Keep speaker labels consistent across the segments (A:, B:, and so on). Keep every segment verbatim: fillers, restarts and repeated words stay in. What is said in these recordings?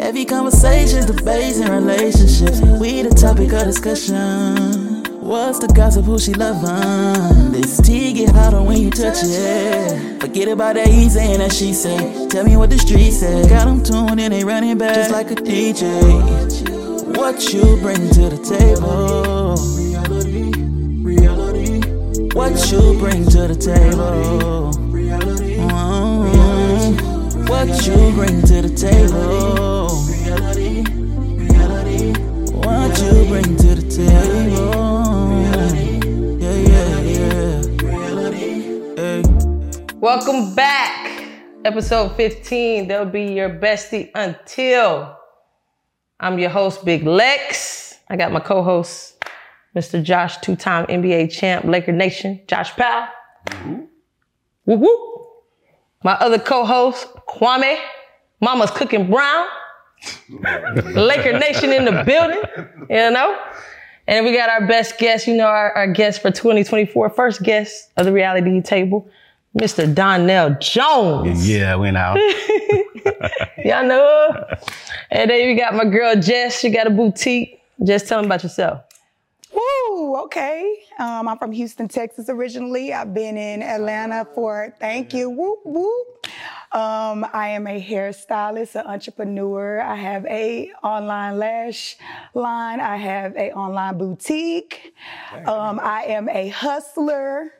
A: Heavy conversations, debates, and relationships. We the topic of discussion. What's the gossip, who she lovin'? This tea get hotter when you touch it. Forget about that he saying that she say. Tell me what the streets say. Got them tuned and they running back just like a D J. What you bring to the table? Reality, reality. What you bring to the table? Reality, reality. What you bring to the table? Reality, reality. What you bring to the table? Yeah, yeah, yeah. Hey.
B: Welcome back. Episode fifteen. They'll be your bestie until. I'm your host, Big Lex. I got my co-host, Mister Josh, two-time N B A champ, Laker Nation, Josh Powell. Mm-hmm. Woo woo. My other co-host, Kwame, Mama's Cooking Brown. Laker Nation in the building, you know? And we got our best guest, you know, our, our guest for twenty twenty-four, first guest of the reality table, Mister Donnell Jones.
C: Yeah, went out.
B: Y'all know her. And then we got my girl Jess. She got a boutique. Just tell them about yourself.
D: Woo, okay. Um, I'm from Houston, Texas originally. I've been in Atlanta for, thank you, whoop, whoop. Um, I am a hairstylist, an entrepreneur. I have a online lash line. I have a online boutique. Um, I am a hustler.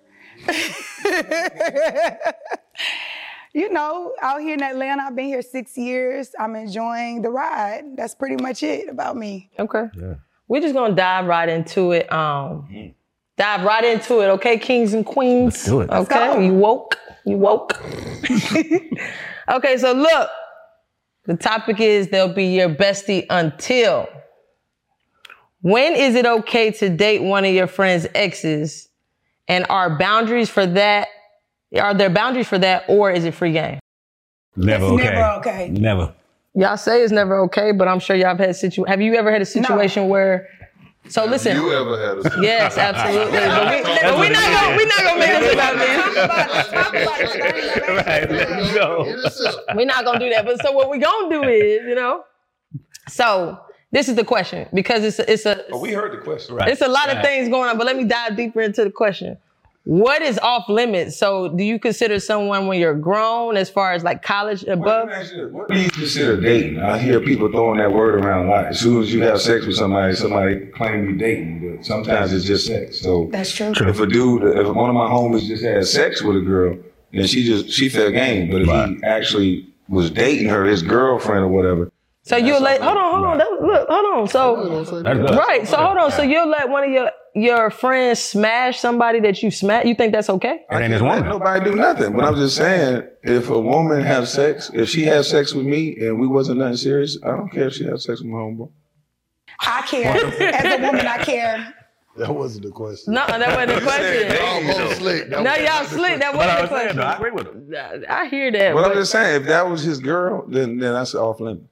D: You know, out here in Atlanta, I've been here six years. I'm enjoying the ride. That's pretty much it about me.
B: Okay. Yeah. We're just gonna dive right into it. Um, mm. Dive right into it, okay, kings and queens?
C: Let's do it.
B: Okay,
D: Let's go.
B: you woke, you woke. Okay, so look, the topic is they'll be your bestie until. When is it okay to date one of your friend's exes? And are boundaries for that, are there boundaries for that, or is it free game?
C: Never
D: it's
C: okay.
D: never okay.
C: Never.
B: Y'all say it's never okay, but I'm sure y'all have had situ. Have you ever had a situation no. where? So
E: have
B: listen.
E: You ever had a situation?
B: Yes, absolutely. But we, but we not gonna we not gonna make this about me.
C: Right, let's go.
B: We're not gonna do that. But so what we gonna do is, you know. So this is the question because it's a, it's a.
E: Oh, we heard the question.
B: Right. It's a lot
C: right.
B: of things going on, but let me dive deeper into the question. What is off limits? So do you consider someone when you're grown as far as like college above?
E: What do you consider dating? I hear people throwing that word around a lot. As soon as you have sex with somebody, somebody claim you dating, but sometimes it's just sex. So
D: that's true.
E: If a dude, if one of my homies just had sex with a girl, then she just, she fair game. But if right. he actually was dating her, his girlfriend or whatever.
B: So you'll let, hold on, hold on, that, look, hold on. So, right, so hold on. So you'll let one of your, your friends smash somebody that you smash? You think that's okay?
E: I can't let nobody do nothing. But I'm just saying, if a woman has sex, if she has sex with me and we wasn't nothing serious, I don't care if she has sex with my homeboy.
D: I care. As a woman, I care.
F: That wasn't the question.
B: No, that wasn't the question.
F: Almost slick.
B: No, y'all slick. That wasn't the question.
C: I agree with him.
B: I hear that.
E: But I'm just saying, if that was his girl, then, then that's off limit.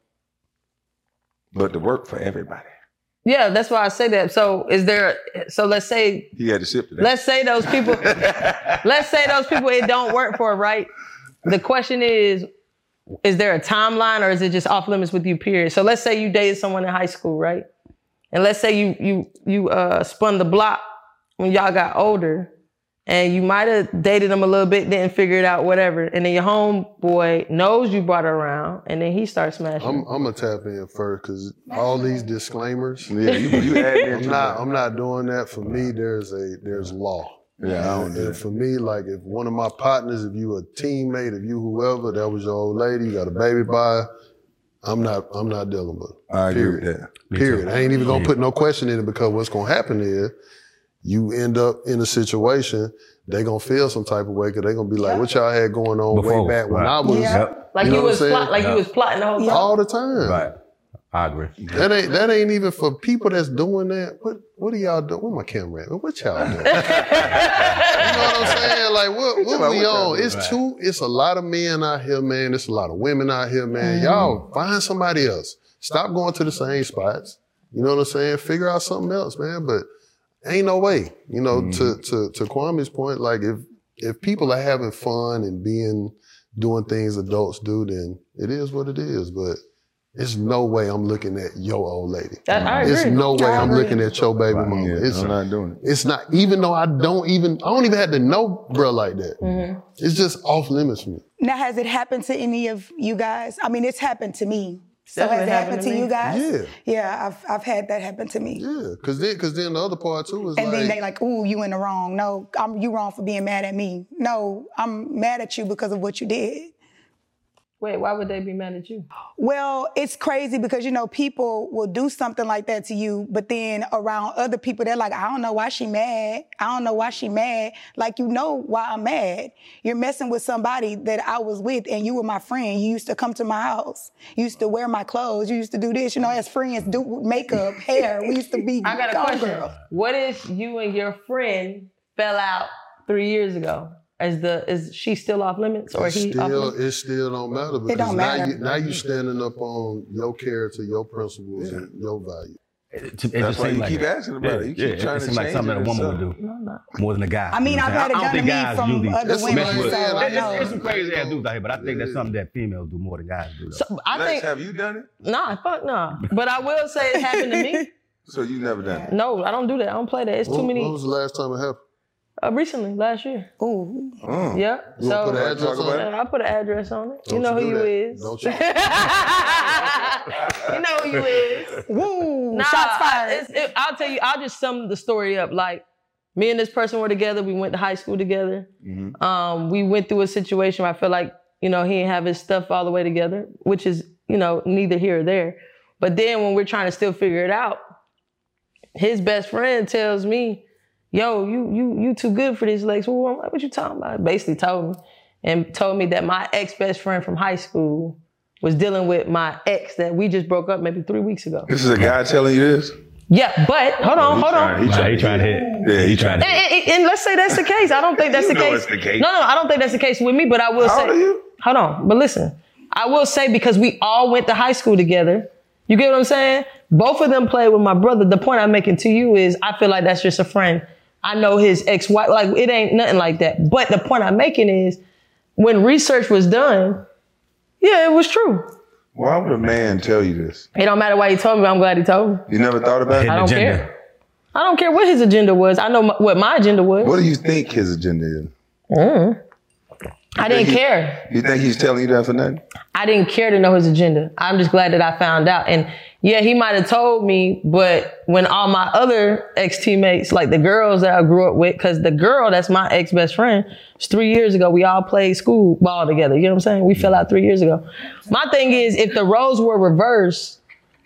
E: But to work for everybody.
B: Yeah, that's why I say that. So is there, so let's say.
E: He had to sip to that.
B: Let's say those people, let's say those people it don't work for, right? The question is, is there a timeline or is it just off limits with you, period? So let's say you dated someone in high school, right? And let's say you you you uh, spun the block when y'all got older and you might have dated them a little bit, didn't figure it out, whatever. And then your homeboy knows you brought her around and then he starts smashing.
F: I'm, I'm going to tap in first because all these disclaimers,
E: yeah, you, you add in
F: I'm not, I'm not doing that. For me, there's a there's law.
E: Yeah, I don't do
F: And for me, like if one of my partners, if you a teammate, if you whoever, that was your old lady, you got a baby by, I'm not I'm not dealing with it.
E: I agree
F: Period.
E: with that.
F: Period. I ain't even gonna put no question in it because what's gonna happen is you end up in a situation, they gonna feel some type of way because they gonna be like, yeah. what y'all had going on
C: Before,
F: way back when
C: right.
F: I was.
D: Yeah.
B: Like you,
F: you know
B: was plot, like
F: yeah.
B: you was plotting the whole time.
F: All the time.
C: Right. I agree.
F: That ain't that ain't even for people that's doing that. What what are y'all doing? Where my camera at? What y'all doing? You know what I'm saying? Like what what we on? It's
C: right.
F: too. It's a lot of men out here, man. It's a lot of women out here, man. Mm. Y'all find somebody else. Stop going to the same spots. You know what I'm saying? Figure out something else, man. But ain't no way. You know, mm. to to to Kwame's point, like if if people are having fun and being doing things adults do, then it is what it is. But It's no way I'm looking at your old lady.
B: That, I agree.
F: It's no way
D: I
F: I'm
D: agree.
F: looking at your baby mama.
E: Yeah,
F: It's
E: I'm not doing it.
F: It's not, even though I don't even, I don't even have to know bruh like that.
B: Mm-hmm.
F: It's just off limits for me.
D: Now, has it happened to any of you guys? I mean, it's happened to me. So
B: Definitely
D: has it happened
B: happened
D: to
B: to
D: you
B: me.
D: guys?
F: Yeah.
D: Yeah, I've I've had that happen to me.
F: Yeah, cause then, cause then the other part too is
D: And
F: like,
D: then they like, ooh, you in the wrong. No, I'm you wrong for being mad at me. No, I'm mad at you because of what you did.
B: Wait, why would they be mad at you?
D: Well, it's crazy because, you know, people will do something like that to you, but then around other people, they're like, I don't know why she mad. I don't know why she mad. Like, you know why I'm mad. You're messing with somebody that I was with and you were my friend. You used to come to my house. You used to wear my clothes. You used to do this, you know, as friends, do makeup, hair. We used to be
B: I got a
D: gone
B: question.
D: girls.
B: What if you and your friend fell out three years ago? Is the is she still off limits or
F: it
B: he off
F: still,
B: limits?
F: it still don't matter because
D: don't
F: now
D: matter.
F: you now you standing up on your character, your principles, and your value.
C: It, it
E: That's
C: just
E: why
C: seems
E: you
C: like
E: keep
C: that.
E: asking about it. You keep
C: yeah,
E: trying
C: it
E: to
C: seems like
E: change
C: something
E: it
C: that a woman
E: and
C: would do
B: No, no.
C: more than a guy.
D: I mean,
C: You know
D: I've
C: what
D: had it
C: I'm saying? I
D: done to
C: don't think
D: me
C: guys
D: from
C: usually
D: other
F: That's
D: women,
F: what
C: mess with
D: so
C: it.
D: I
C: It's,
D: know.
C: it's some crazy ass dudes out here, but I think that's something that females do more than guys do. Though.
B: So I
E: Lex,
B: think
E: have you done it?
B: nah, fuck nah. But I will say it happened to me.
E: So you never done it?
B: No, I don't do that. I don't play that. It's too
F: When,
B: many.
F: when was the last time it happened?
B: Uh, recently, last year.
D: Ooh.
E: Oh.
B: Yeah.
F: You
B: So
F: wanna put an address
E: Talk
F: on
E: about
F: it?
E: it?
B: I put an address on it.
F: Don't
B: you know who
F: do
B: you
F: that.
B: is.
F: Don't you?
B: You know who you is.
D: Woo,
B: Nah,
D: shots
B: I,
D: fired.
B: it's, it, I'll tell you. I'll just sum the story up. Like, me and this person were together. We went to high school together.
E: Mm-hmm.
B: Um, we went through a situation where I feel like, you know, he didn't have his stuff all the way together, which is, you know, neither here or there. But then when we're trying to still figure it out, his best friend tells me, yo, you you you too good for this, Lex. Well, I'm like, what you talking about? Basically told me. And told me that my ex-best friend from high school was dealing with my ex that we just broke up maybe three weeks ago.
E: This is a guy telling you this?
B: Yeah, but hold on,
E: He
B: hold
E: trying-
B: on.
E: He
C: Nah,
E: trying
C: he
E: to
C: tried to
E: hit.
C: hit.
E: Yeah, he
C: tried
B: And,
C: to
B: and- and let's say that's the case. I don't think that's
E: You
B: the
E: know
B: case.
E: it's the case.
B: No, no, I don't think that's the case with me, but I will
E: How
B: say.
E: old are you?
B: Hold on, but listen. I will say because we all went to high school together. You get what I'm saying? Both of them played with my brother. The point I'm making to you is I feel like that's just a friend. I know his ex-wife, like it ain't nothing like that. But the point I'm making is when research was done, yeah, it was true.
E: Why would a man tell you this?
B: It don't matter why he told me, I'm glad he told me.
E: You never thought about it?
B: I
C: Hidden
B: don't
C: agenda.
B: care. I don't care what his agenda was. I know my, what my agenda was.
E: What do you think his agenda is?
B: I didn't
E: think he-
B: care.
E: You think he's telling you that for nothing?
B: I didn't care to know his agenda. I'm just glad that I found out. And yeah, he might have told me, but when all my other ex-teammates, like the girls that I grew up with, because the girl that's my ex-best friend, it's three years ago, we all played school ball together. You know what I'm saying? We fell out three years ago. My thing is, if the roles were reversed,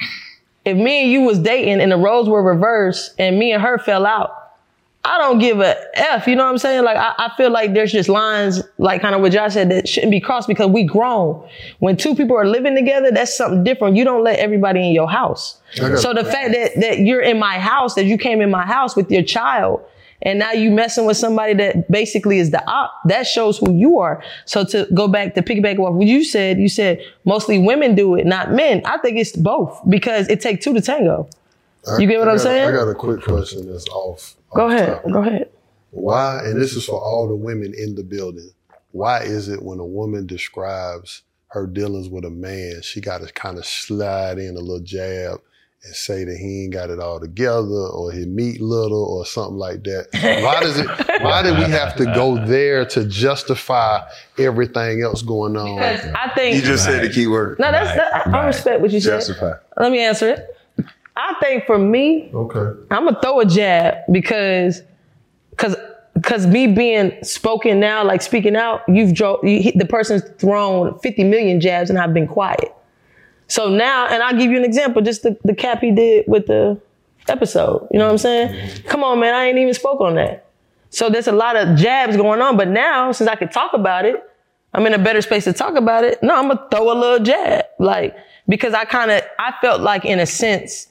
B: if me and you was dating and the roles were reversed and me and her fell out, I don't give a F, you know what I'm saying? Like, I, I feel like there's just lines, like kind of what Josh said, that shouldn't be crossed because we grown. When two people are living together, that's something different. You don't let everybody in your house.
F: got-
B: So the fact that, that you're in my house, that you came in my house with your child, and now you messing with somebody that basically is the op, that shows who you are. So to go back, to piggyback off what you said, you said mostly women do it, not men. I think it's both because it takes two to tango. You get what
F: I
B: I'm
F: got-
B: saying?
F: I got a quick question that's off.
B: Go
F: off
B: ahead,
F: topic.
B: go ahead.
F: Why, and this is for all the women in the building, why is it when a woman describes her dealings with a man, she got to kind of slide in a little jab and say that he ain't got it all together or he meat little or something like that? Why does it, why do we have to go there to justify everything else going on?
B: Because I think
E: You just said the key word.
B: no, that's that, I, I
C: Right.
B: respect what you said.
E: Justify.
B: Let me answer it. I think for me,
F: Okay.
B: I'm gonna throw a jab because, cause, cause me being spoken now, like speaking out, you've dro- you, the person's thrown fifty million jabs and I've been quiet. So now, and I'll give you an example, just the, the cap he did with the episode. You know what I'm saying? Come on, man, I ain't even spoke on that. So there's a lot of jabs going on, but now since I can talk about it, I'm in a better space to talk about it. No, I'm gonna throw a little jab, like, because I kind of, I felt like in a sense,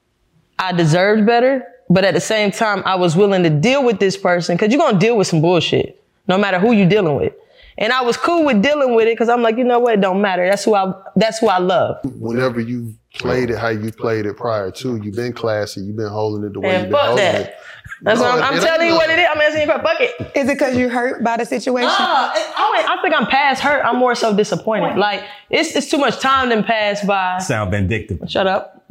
B: I deserved better, but at the same time, I was willing to deal with this person because you're going to deal with some bullshit, no matter who you're dealing with. And I was cool with dealing with it because I'm like, you know what? It don't matter. That's who I, that's who I love.
F: Whenever you played it how you played it prior to. You've been classy. You've been holding it the way
B: And
F: you've been
B: fuck
F: holding
B: that.
F: it.
B: That's
F: No,
B: what I'm, I'm
F: it
B: telling
F: ain't
B: you
F: no-
B: what it is. I'm asking you for a bucket.
D: Is it because you're hurt by the situation?
B: Uh, I, I think I'm past hurt. I'm more so disappointed. Like, it's it's too much time done passed by.
C: Sound vindictive.
B: Shut up.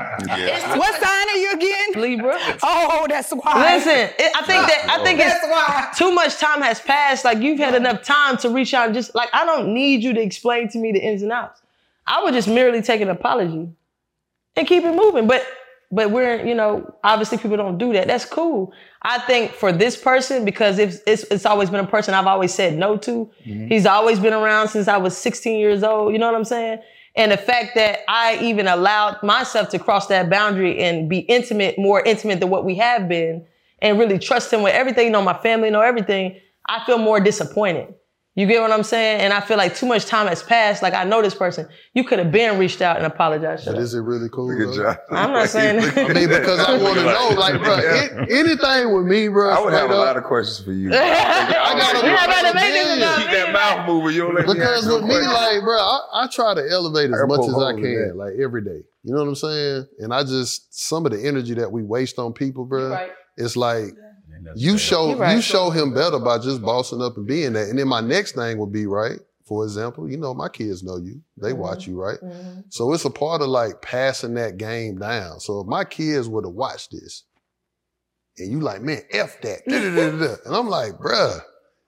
D: What sign are you again?
B: Libra.
D: Oh, that's why.
B: Listen, it, I think that I think
D: That's
B: it's
D: why.
B: too much time has passed. Like, you've had enough time to reach out and just, like, I don't need you to explain to me the ins and outs. I would just merely take an apology and keep it moving. But but we're, you know, obviously people don't do that. That's cool. I think for this person, because it's it's, it's always been a person I've always said no to. Mm-hmm. He's always been around since I was sixteen years old. You know what I'm saying? And the fact that I even allowed myself to cross that boundary and be intimate, more intimate than what we have been, and really trust him with everything, you know, my family, know everything, I feel more disappointed. You get what I'm saying? And I feel like too much time has passed. Like, I know this person. You could have been reached out and apologized.
F: But is it really cool?
E: Good job.
B: I'm not saying that.
F: I mean, because I want to know, like, bro, it, anything with me, bro.
E: I would have a
F: up,
E: lot of questions for you.
F: I got a
B: You gotta
F: lot
B: make this
F: of
B: about
E: Keep that mouth moving. You don't let me
F: Because
E: ask no
F: with me,
E: questions.
F: like, bro, I, I try to elevate as
E: I
F: much
E: poke
F: as I
E: holes in
F: can,
E: that.
F: like, every day. You know what I'm saying? And I just, some of the energy that we waste on people, bro,
B: Right.
F: it's like, you show
B: You're right.
F: you show him better by just bossing up and being that. And then my next thing would be, right, for example, you know, my kids know you. They
B: Mm-hmm.
F: watch you, right?
B: Mm-hmm.
F: So it's a part of, like, passing that game down. So if my kids would have watched this, and you like, man, F that. da, da, da, da. And I'm like, bruh,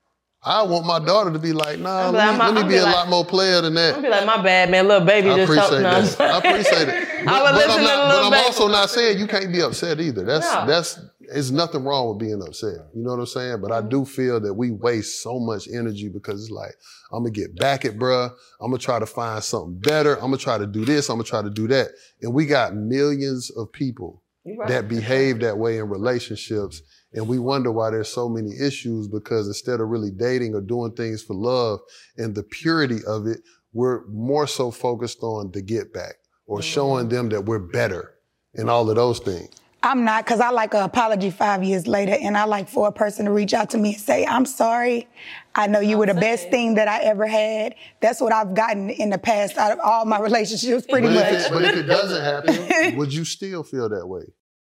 F: I want my daughter to be like, nah,
B: I'm
F: let
B: like,
F: me,
B: I'm-
F: let me
B: I'm
F: be
B: be
F: a
B: like-
F: lot more player than that.
B: I'm be like, my bad, man. Little baby
F: I
B: just
F: appreciate
B: talked.
F: that. I appreciate it. But,
B: I would
F: but
B: listen
F: I'm,
B: to
F: not,
B: the
F: but
B: little
F: I'm
B: baby.
F: also not saying you can't be upset either. That's
B: No.
F: that's there's nothing wrong with being upset. You know what I'm saying? But I do feel that we waste so much energy because it's like, I'm gonna get back at bruh. I'm gonna try to find something better. I'm gonna try to do this. I'm gonna try to do that. And we got millions of people
B: You right.
F: that behave that way in relationships. And we wonder why there's so many issues because instead of really dating or doing things for love and the purity of it, we're more so focused on the get back or showing them that we're better and all of those things.
D: I'm not, because I like an apology five years later, and I like for a person to reach out to me and say, I'm sorry. I know you were the best thing that I ever had. That's what I've gotten in the past out of all my relationships, pretty
F: But
D: much.
F: if, it, but if it doesn't happen, would you still feel that way?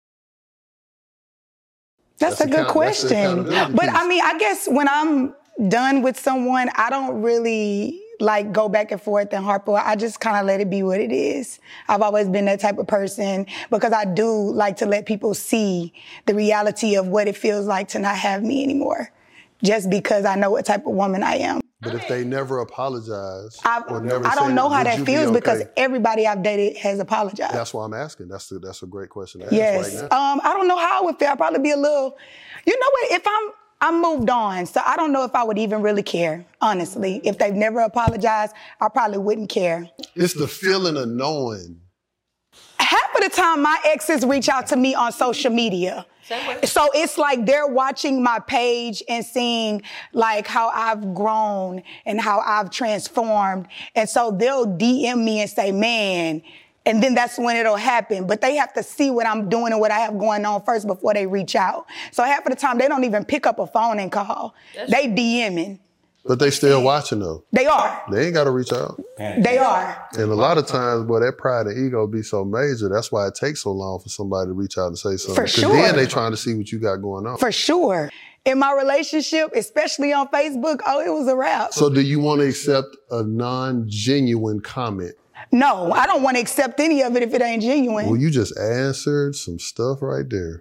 D: That's,
F: That's
D: a good
F: account- that's the
D: question.
F: accountability
D: But
F: piece.
D: I mean, I guess when I'm done with someone, I don't really like go back and forth and harp on. I just kind of let it be what it is. I've always been that type of person because I do like to let people see the reality of what it feels like to not have me anymore. Just because I know what type of woman I am.
F: But if they never apologize
D: I,
F: or never
D: I
F: say
D: don't know
F: that,
D: how
F: would
D: that
F: you be
D: feels
F: okay?
D: because everybody I've dated has apologized.
F: That's why I'm asking. That's a, that's a great question to ask
D: Yes.
F: right now.
D: Um, I don't know how I would feel. I'd probably be a little, you know what, if I'm, I'm moved on, so I don't know if I would even really care, honestly. If they've never apologized, I probably wouldn't care.
F: It's the feeling of knowing.
D: Half of the time, my exes reach out to me on social media. So it's like they're watching my page and seeing like how I've grown and how I've transformed. And so they'll D M me and say, man, and then that's when it'll happen. But they have to see what I'm doing and what I have going on first before they reach out. So half of the time, they don't even pick up a phone and call. They DMing.
F: But they still watching though.
D: They are.
F: They ain't got to reach out.
D: They are.
F: And a lot of times, boy, that pride and ego be so major. That's why it takes so long for somebody to reach out and say something.
D: For
F: 'Cause
D: sure.
F: then they trying to see what you got going on.
D: For sure. In my relationship, especially on Facebook, oh, it was a wrap.
F: So do you want to accept a non-genuine comment?
D: No, I don't want to accept any of it if it ain't genuine.
F: Well, you just answered some stuff right there.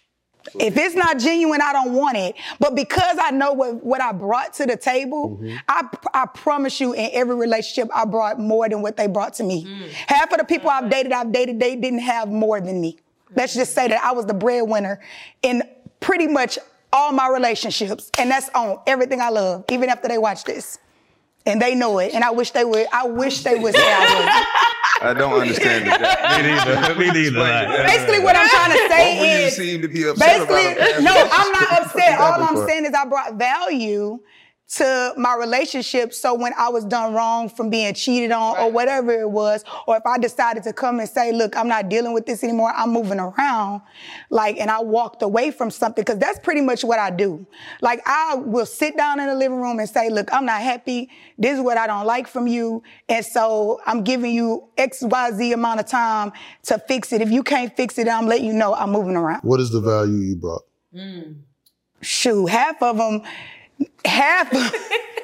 D: If it's not genuine, I don't want it. But because I know what, what I brought to the table,
F: Mm-hmm.
D: I, I promise you in every relationship, I brought more than what they brought to me. Half of the people I've dated, I've dated, they didn't have more than me. Let's just say that I was the breadwinner in pretty much all my relationships. And that's on everything I love, even after they watch this. And they know it. And I wish they would, I wish they would say I
E: I don't understand that.
C: Me neither. Me neither.
E: Explain
C: Like,
D: was. Basically what I'm trying to
E: What would
D: say
E: you
D: is,
E: seem to be upset about?
D: basically,
E: a past
D: no,
E: relationship?
D: I'm not upset. All I'm
E: What?
D: saying is I brought value to my relationship. So when I was done wrong from being cheated on right. or whatever it was, or if I decided to come and say, look, I'm not dealing with this anymore, I'm moving around, like, and I walked away from something, because that's pretty much what I do. Like, I will sit down in the living room and say, look, I'm not happy. This is what I don't like from you. And so I'm giving you X, Y, Z amount of time to fix it. If you can't fix it, I'm letting you know I'm moving around.
F: What is the value you brought?
D: Mm. Shoot, half of them, half of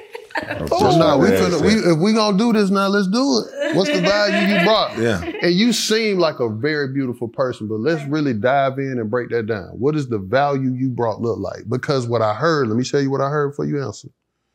F: So now we finna, we if we gonna do this now, let's do it. What's the value you brought?
E: Yeah.
F: And you seem like a very beautiful person, but let's really dive in and break that down. What does the value you brought look like? Because what I heard, let me show you what I heard before you answer.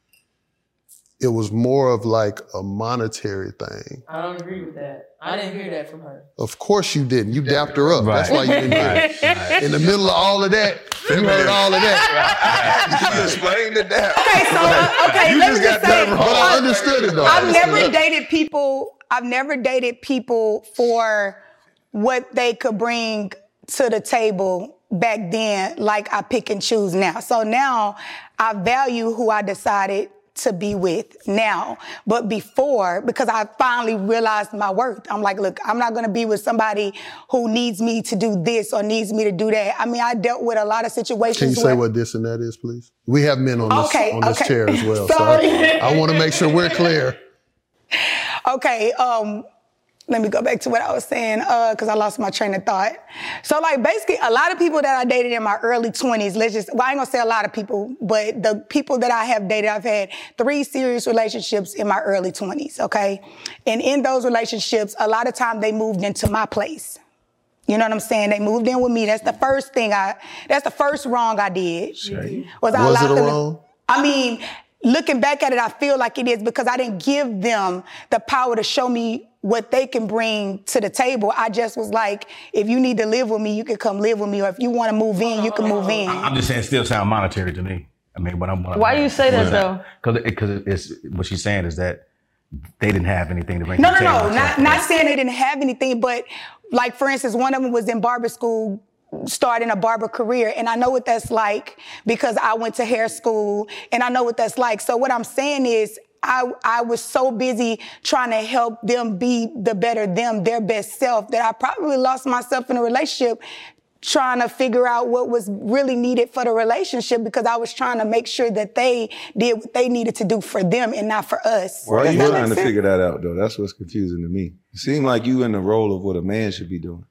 F: It was more of like a monetary thing.
B: I don't agree with that. I didn't hear that from her.
F: Of course you didn't. You dapped her up. Right. That's why you didn't hear it. Right. In the middle of all of that, you heard all of that.
E: Right. You explained it down.
D: Okay, so, uh, okay,
E: you
D: let
E: just
D: me just
E: got
D: say,
E: done wrong.
F: But I understood it though.
D: I've never dated people, I've never dated people for what they could bring to the table back then, like I pick and choose now. So now I value who I decided to be with now. But before, because I finally realized my worth, I'm like, look, I'm not going to be with somebody who needs me to do this or needs me to do that. I mean, I dealt with a lot of situations.
F: Can you say
D: where,
F: what this and that is, please? We have men on this,
D: okay,
F: on this
D: okay.
F: chair as well.
D: Sorry.
F: So I, I want to make sure we're clear.
D: Okay, um, let me go back to what I was saying, uh, because I lost my train of thought. So, like, basically, a lot of people that I dated in my early twenties, let's just, well, I ain't gonna say a lot of people, but the people that I have dated, I've had three serious relationships in my early twenties, okay? And in those relationships, a lot of time they moved into my place. You know what I'm saying? They moved in with me. That's the first thing I, that's the first wrong I did.
F: Right.
D: Was, I
F: was it a
D: them,
F: wrong?
D: I mean, looking back at it, I feel like it is, because I didn't give them the power to show me what they can bring to the table. I just was like, if you need to live with me, you can come live with me. Or if you want to move in, you can move in.
C: I'm just saying, it still sound monetary to me. I mean, when I'm. When
B: Why
C: I'm,
B: do you say that though?
C: Because because it, it's what she's saying is that they didn't have anything to bring.
D: No,
C: to the
D: no,
C: table.
D: no, not not saying they didn't have anything, but like for instance, one of them was in barber school, starting a barber career. And I know what that's like because I went to hair school and I know what that's like. So what I'm saying is I, I was so busy trying to help them be the better them, their best self, that I probably lost myself in a relationship trying to figure out what was really needed for the relationship, because I was trying to make sure that they did what they needed to do for them and not for us.
E: Why are you
D: Does that
E: trying
D: make
E: to
D: sense?
E: figure that out, though? That's what's confusing to me. It seemed like you in the role of what a man should be doing.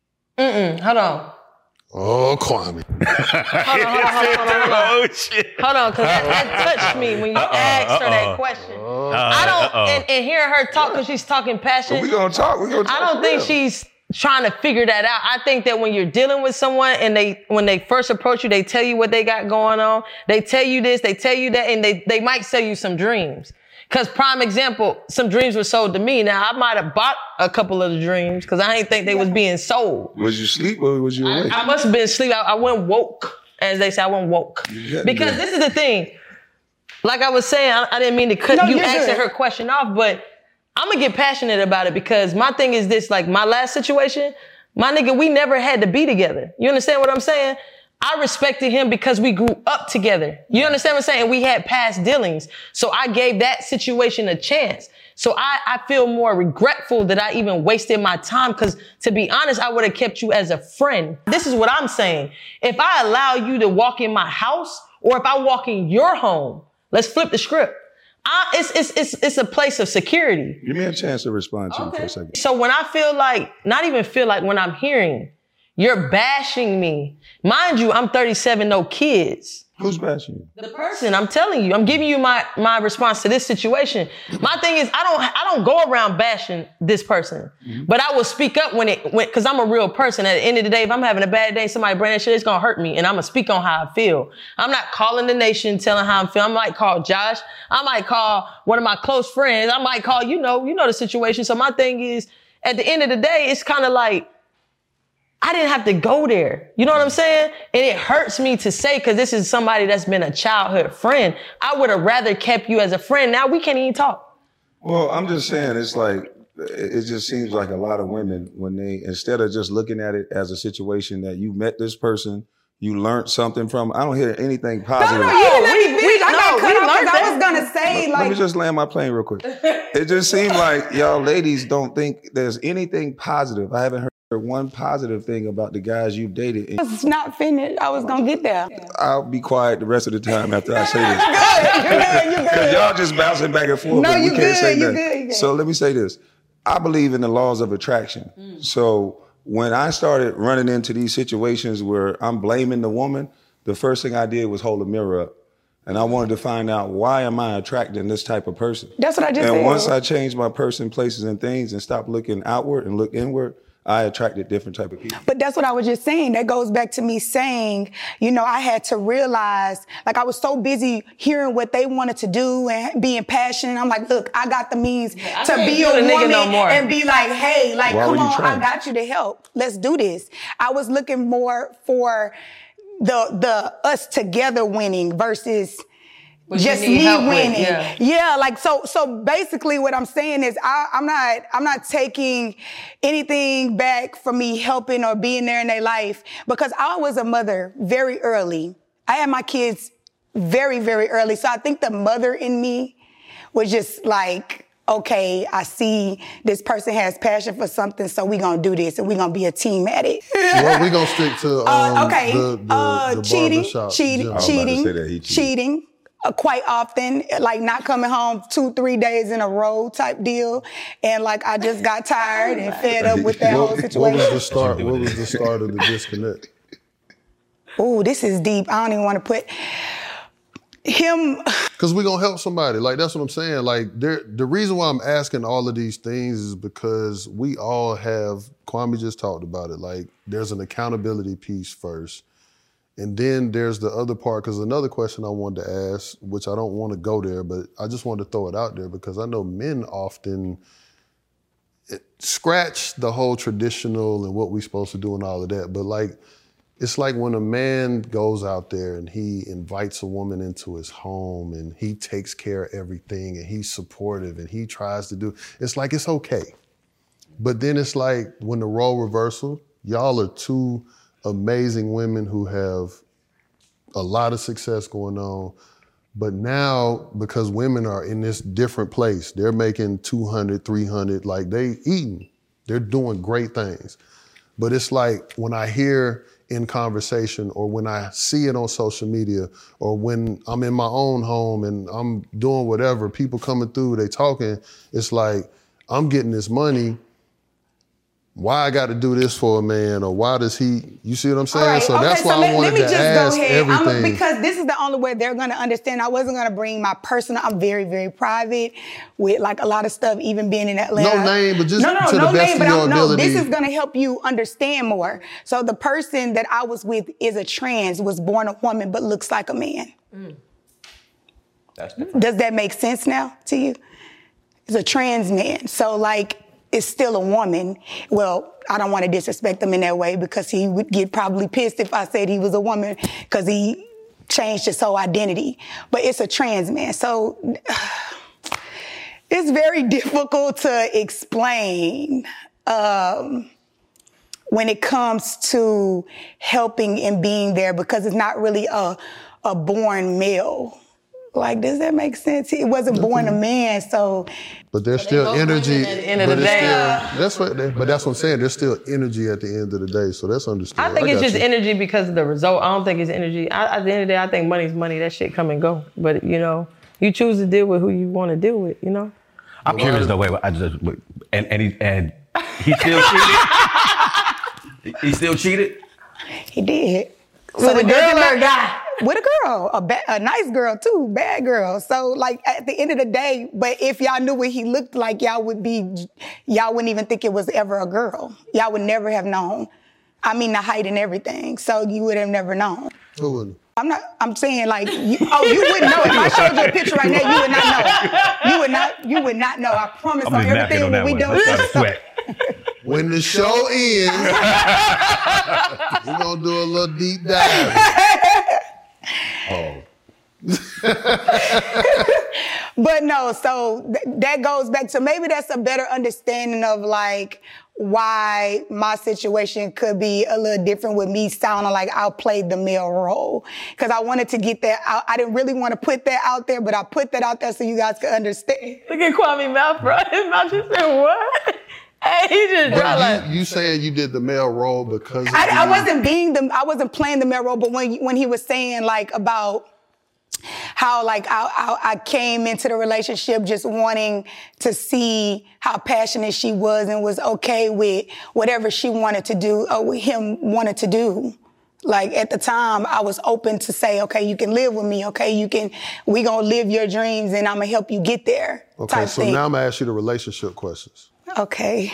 B: Mm-mm, hold on.
F: Oh, Kwame.
B: Hold on, hold on, hold on, hold on, hold on.
C: Oh, shit.
B: Hold on, because that, that touched me when you
C: Uh-oh,
B: asked her that
C: uh-oh.
B: question.
C: Uh,
B: I don't,
C: uh-oh.
B: and, and hearing her talk because she's talking
E: But
B: passion,
E: we gonna talk. We gonna talk.
B: I don't
E: for
B: think
E: real.
B: she's trying to figure that out. I think that when you're dealing with someone and they, when they first approach you, they tell you what they got going on. They tell you this, they tell you that, and they, they might sell you some dreams. Because prime example, some dreams were sold to me. Now, I might have bought a couple of the dreams because I didn't think they was being sold.
E: Was you asleep or was you awake?
B: I must have been asleep. I, I went woke, as they say. I went woke.
E: Yeah,
B: Because
E: yeah.
B: this is the thing. Like I was saying, I, I didn't mean to cut
D: No,
B: you
D: you're
B: asking
D: good.
B: her question off, but I'm going to get passionate about it because my thing is this, like my last situation, my nigga, we never had to be together. You understand what I'm saying? I respected him because we grew up together. You understand what I'm saying? We had past dealings. So I gave that situation a chance. So I, I feel more regretful that I even wasted my time because, to be honest, I would have kept you as a friend. This is what I'm saying. If I allow you to walk in my house or if I walk in your home, let's flip the script. I, it's, it's, it's, it's a place of security.
E: Give me a chance to respond to you for a second.
B: So when I feel like, not even feel like, when I'm hearing you're bashing me, mind you, I'm thirty-seven, no kids.
E: Who's bashing you?
B: The person, I'm telling you, I'm giving you my, my response to this situation. My thing is, I don't, I don't go around bashing this person, mm-hmm. but I will speak up when it, when, cause I'm a real person. At the end of the day, if I'm having a bad day, somebody bring that shit, it's gonna hurt me. And I'm gonna speak on how I feel. I'm not calling the nation, telling how I'm feeling. I might call Josh. I might call one of my close friends. I might call, you know, you know the situation. So my thing is, at the end of the day, it's kind of like, I didn't have to go there. You know what I'm saying? And it hurts me to say, because this is somebody that's been a childhood friend. I would have rather kept you as a friend. Now we can't even talk.
E: Well, I'm just saying, it's like, it just seems like a lot of women, when they, instead of just looking at it as a situation that you met this person, you learned something from, I don't hear anything positive.
D: No, no, you didn't let me
B: We-
D: finish. I
B: no,
D: got got cut
B: we
D: off
B: learned
D: because I
B: that.
D: was gonna say
E: Let
D: like
E: me just land my plane real quick. It just seemed like y'all ladies don't think there's anything positive. I haven't heard one positive thing about the guys you've dated. And
D: it's not finished. I was gonna get there.
E: I'll be quiet the rest of the time after I say this.
D: Good, you good, you
E: Because
D: good.
E: y'all just bouncing back and forth.
D: No,
E: but we
D: you
E: can't
D: good,
E: say
D: you
E: nothing.
D: good, you good.
E: So let me say this. I believe in the laws of attraction. Mm. So when I started running into these situations where I'm blaming the woman, the first thing I did was hold a mirror up. And I wanted to find out, why am I attracting this type of person?
D: That's what I just
E: and
D: said.
E: And once I changed my person, places, and things and stopped looking outward and look inward, I attracted different type of people.
D: But that's what I was just saying. That goes back to me saying, you know, I had to realize, like I was so busy hearing what they wanted to do and being passionate. I'm like, look, I got the means
B: Yeah,
D: to be
B: a
D: a
B: nigga
D: woman
B: no more.
D: and be like, hey, like,
E: Why
D: come
E: were you
D: on,
E: trying?
D: I got you to help. Let's do this. I was looking more for the the us together winning versus
B: What you
D: just
B: need
D: me
B: help with,
D: winning.
B: yeah.
D: Yeah, like so. So basically, what I'm saying is, I, I'm not. I'm not taking anything back from me helping or being there in their life because I was a mother very early. I had my kids very, very early. So I think the mother in me was just like, okay, I see this person has passion for something, so we're gonna do this and we're gonna be a team at it.
F: Well, we gonna stick to um,
D: Uh, okay,
F: the, the,
D: uh,
F: the
D: cheating,
F: barbershop
D: cheating,
F: gym.
E: I was about to
D: cheating,
E: say that he cheated.
D: cheating. Uh, quite often, like not coming home two, three days in a row type deal, and like I just got tired and fed up with that whole
F: What, what
D: situation.
F: was the start? What was the start of the disconnect?
D: Ooh, this is deep. I don't even want to put him.
F: Because we're gonna help somebody. Like that's what I'm saying. Like there, the reason why I'm asking all of these things is because we all have. Kwame just talked about it. Like there's an accountability piece first. And then there's the other part, because another question I wanted to ask, which I don't want to go there, but I just wanted to throw it out there because I know men often it, scratch the whole traditional and what we're supposed to do and all of that. But like, it's like when a man goes out there and he invites a woman into his home and he takes care of everything and he's supportive and he tries to do, it's like, it's okay. But then it's like when the role reversal, y'all are two amazing women who have a lot of success going on. But now, because women are in this different place, they're making two hundred, three hundred, like they eating, they're doing great things. But it's like when I hear in conversation or when I see it on social media or when I'm in my own home and I'm doing whatever, people coming through, they talking, it's like, I'm getting this money. Why I got to do this for a man, or why does he? You see what I'm saying?
D: All right,
F: so
D: okay,
F: that's
D: so
F: why
D: let,
F: I wanted
D: let me
F: to
D: just
F: ask
D: go ahead. I'm,
F: everything.
D: because this is the only way they're going to understand. I wasn't going to bring my personal. I'm very, very private with like a lot of stuff, even being in Atlanta.
F: No name, but just
D: no, no,
F: to the
D: no
F: best
D: name,
F: of
D: but
F: your
D: I'm, no.
F: ability.
D: This is going to help you understand more. So the person that I was with is a trans, was born a woman but looks like a man.
B: Mm.
C: That's different.
D: Does that make sense now to you? It's a trans man. So like, it's still a woman. Well, I don't want to disrespect him in that way because he would get probably pissed if I said he was a woman because he changed his whole identity. But it's a trans man. So it's very difficult to explain um, when it comes to helping and being there because it's not really a, a born male. Like, does that make sense? It wasn't born a man, so.
F: But there's still
B: both
F: energy.
B: women at the end of
F: but
B: the
F: it's
B: day.
F: Still, that's what. They, but that's what I'm saying. There's still energy at the end of the day, so that's understood.
B: I think it's
F: got
B: just
F: you.
B: energy because of the result. I don't think it's energy. I, at the end of the day, I think money's money. That shit come and go. But, you know, you choose to deal with who you want to deal with, you know?
C: I'm curious though. Wait, wait, I just wait, and and he and he still cheated. He still cheated.
D: He did.
B: With a
D: it
B: girl
D: doesn't
B: or a
D: matter-
B: guy?
D: With a girl, a, ba- a nice girl too, bad girl. So like at the end of the day, but if y'all knew what he looked like, y'all would be, y'all wouldn't even think it was ever a girl. Y'all would never have known. I mean the height and everything. So you would have never known.
F: Who wouldn't?
D: I'm not, I'm saying like, you, oh, you wouldn't know. If I showed you a picture right now, you would not know. You would not, you would not know. I promise
C: I'm
D: on
C: just napping
D: everything
C: on that
D: we
C: one.
D: do.
C: I'm starting to sweat.
F: When the show ends, we're gonna do a little deep dive.
C: Oh,
D: But no, so th- that goes back to maybe that's a better understanding of like why my situation could be a little different with me sounding like I played the male role. Because I wanted to get that out. I didn't really want to put that out there, but I put that out there so you guys could understand.
B: Look at Kwame mouth, bro. His mouth just said, what? Hey, he just
F: But
B: dropped like...
F: you, you saying you did the male role because of
D: I, I
F: you-
D: wasn't being the, I wasn't playing the male role, but when when he was saying like about how like I, I, I came into the relationship just wanting to see how passionate she was and was okay with whatever she wanted to do or what him wanted to do. Like at the time, I was open to say, okay, you can live with me. Okay, you can, we gonna live your dreams and I'm gonna help you get there.
F: Okay,
D: type
F: so
D: thing.
F: now I'm gonna ask you the relationship questions.
D: Okay.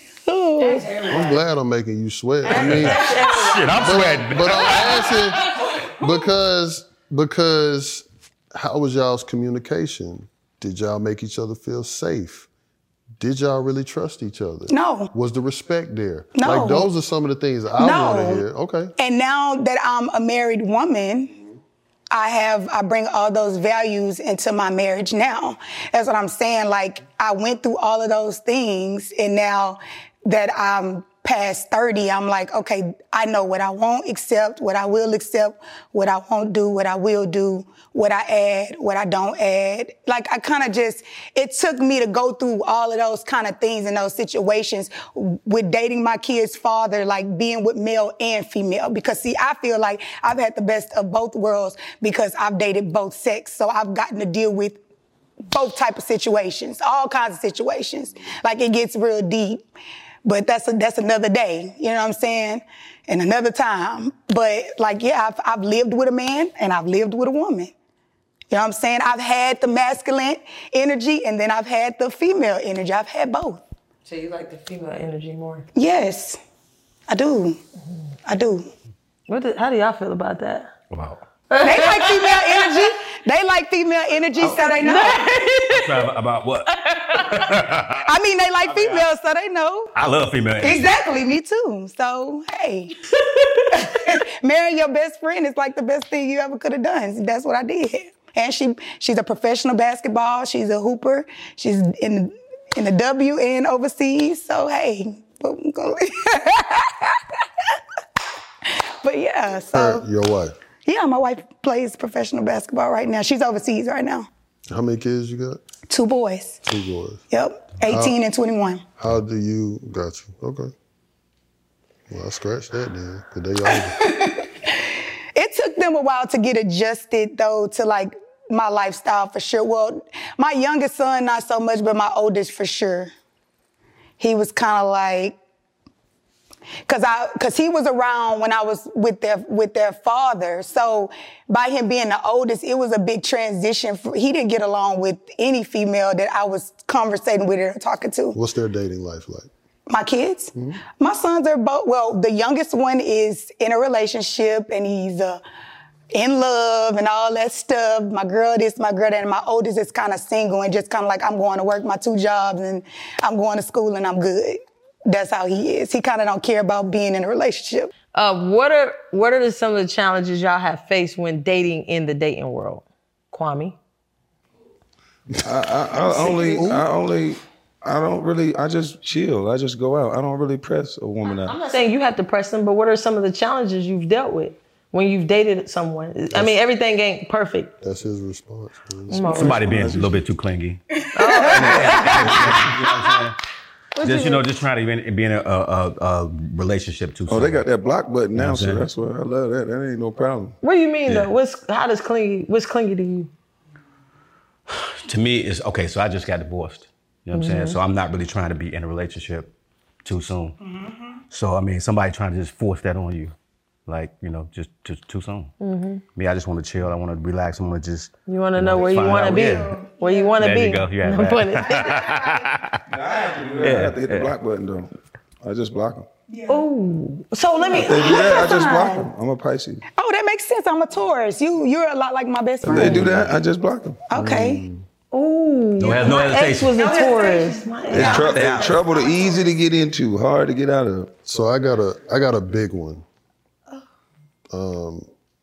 F: I'm glad I'm making you sweat. I mean,
C: Shit, I'm sweating.
F: but I'm asking because because how was y'all's communication? Did y'all make each other feel safe? Did y'all really trust each other?
D: No.
F: Was the respect there?
D: No.
F: Like those are some of the things I
D: No.
F: want to hear. Okay.
D: And now that I'm a married woman, I have, I bring all those values into my marriage now. That's what I'm saying. Like, I went through all of those things, and now that I'm past thirty, I'm like, okay, I know what I won't accept, what I will accept, what I won't do, what I will do, what I add, what I don't add. Like, I kind of just, it took me to go through all of those kind of things in those situations with dating my kid's father, like being with male and female. Because see, I feel like I've had the best of both worlds because I've dated both sex. So I've gotten to deal with both type of situations, all kinds of situations. Like, it gets real deep. But that's a, that's another day, you know what I'm saying? And another time. But like, yeah, I've, I've lived with a man and I've lived with a woman. You know what I'm saying? I've had the masculine energy and then I've had the female energy. I've had both.
B: So you like the female energy more?
D: Yes, I do. I do.
B: What do, how do y'all feel about that?
C: Wow.
D: They like female energy. They like female energy, so they know.
C: About what?
D: I mean, they like females, so they know.
C: I love female energy.
D: Exactly, me too. So, hey. Marrying your best friend is like the best thing you ever could have done. That's what I did. And she she's a professional basketball. She's a hooper. She's in, in the W and overseas. So, hey. But yeah, so.
F: Her, your wife.
D: Yeah, my wife plays professional basketball right now. She's overseas right now.
F: How many kids you got?
D: Two boys.
F: Two boys.
D: Yep, eighteen and twenty-one.
F: How do you, got you, okay. Well, I scratched that then, because they older.
D: It took them a while to get adjusted, though, to like my lifestyle for sure. Well, my youngest son, not so much, but my oldest for sure. He was kind of like, Cause I, cause he was around when I was with their, with their father. So by him being the oldest, it was a big transition. For, he didn't get along with any female that I was conversating with or talking to.
F: What's their dating life like?
D: My kids?
F: Mm-hmm.
D: My sons are both, well, the youngest one is in a relationship and he's uh, in love and all that stuff. My girl this, my girl that, and my oldest is kind of single and just kind of like, I'm going to work my two jobs and I'm going to school and I'm good. That's how he is. He kind of don't care about being in a relationship.
B: Uh, what are what are the, some of the challenges y'all have faced when dating in the dating world? Kwame?
E: I, I, I only, I only, I don't really, I just chill. I just go out. I don't really press a woman out.
B: I'm not saying you have to press them, but what are some of the challenges you've dealt with when you've dated someone? I mean, everything ain't perfect.
F: That's his response.
C: Somebody being a little bit too clingy. Just, you know, just trying to be in a, a, a relationship too.
E: Oh, they got that block button now, so
C: saying?
E: that's why I love that. That ain't no problem.
B: What do you mean
C: Yeah.
B: though? What's how does clingy? What's clingy to you?
C: To me, it's okay. So I just got divorced. You know what I'm saying? So I'm not really trying to be in a relationship too soon.
B: Mm-hmm.
C: So I mean, somebody trying to just force that on you, like you know, just just too soon.
B: Mm-hmm.
C: Me, I just want to chill. I want to relax. I want to just.
B: You want to know where you
C: find
B: want to
C: out-
B: be,
C: yeah.
B: where you want to
C: There
B: be.
C: you go. Yeah,
B: No
C: right.
B: pun intended.
E: I have to hit the block button though. I just block them.
B: Ooh. So let me.
E: They do that. I just block them. I'm a Pisces.
D: Oh, that makes sense. I'm a Taurus. You, you're a lot like my best friend.
E: They do that. I just block them.
D: Okay.
B: Ooh.
C: No, no
B: My ex
C: hesitation.
B: was a Taurus. My ex-
E: It's, tr- it's trouble. Easy to get into, hard to get out of.
F: So I got a I got a big one. Um,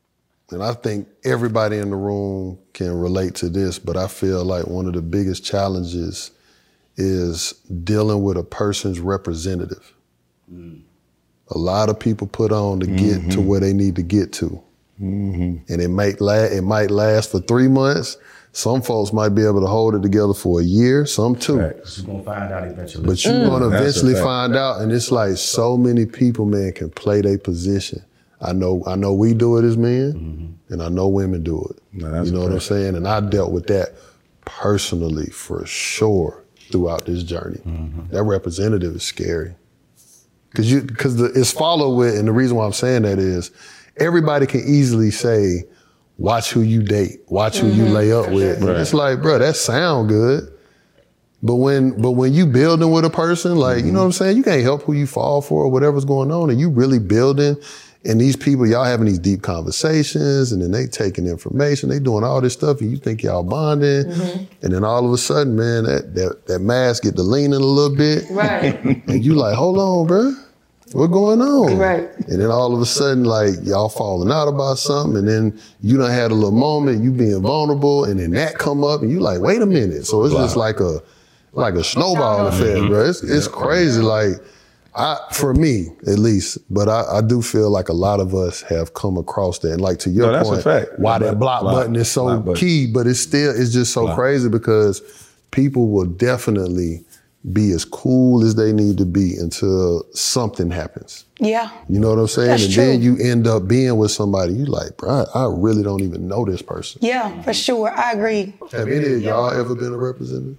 F: and I think everybody in the room can relate to this, but I feel like one of the biggest challenges is dealing with a person's representative. Mm. A lot of people put on to get mm-hmm. to where they need to get to. Mm-hmm. And it might, la- it might last for three months. Some folks might be able to hold it together for a year, some two.
C: Right. You're going to find out eventually.
F: But you're mm. going to eventually find out. And it's like so many people, man, can play their position. I know I know we do it as men, mm-hmm. and I know women do it. No, you know what I'm saying? And I dealt with that personally for sure throughout this journey. Mm-hmm. That representative is scary. Because you, because it's followed with, and the reason why I'm saying that is everybody can easily say, watch who you date, watch who mm-hmm. you lay up with. Right. It's like, bro, that sound good. But when but when you building with a person, like, mm-hmm. you know what I'm saying? You can't help who you fall for or whatever's going on. And you really building, and these people, y'all having these deep conversations, and then they taking information, they doing all this stuff, and you think y'all bonding. Mm-hmm. And then all of a sudden, man, that, that, that mask get to leaning a little bit.
B: Right.
F: And you like, hold on, bro. What's going on?
B: Right.
F: And then all of a sudden, like, y'all falling out about something, and then you done had a little moment, you being vulnerable, and then that come up, and you like, wait a minute. So it's wow. just like a like a snowball effect, bro. It's, it's crazy. Like, I, for me, at least, but I, I do feel like a lot of us have come across that. And like, to your
E: no,
F: point,
E: that's a fact.
F: why that block, block button is so key, but it's still, it's just so block. crazy because people will definitely be as cool as they need to be until something happens.
D: Yeah.
F: You know what I'm saying?
D: That's
F: and
D: true.
F: then you end up being with somebody, you like, bro, I, I really don't even know this person.
D: Yeah, for sure. I agree.
F: Have any of y'all ever been a representative?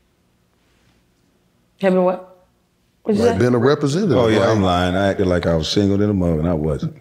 B: Have been what? What'd you
F: Like
B: say?
F: been a representative.
E: Oh yeah,
F: like,
E: I'm lying. I acted like I was single in a mug, and I wasn't.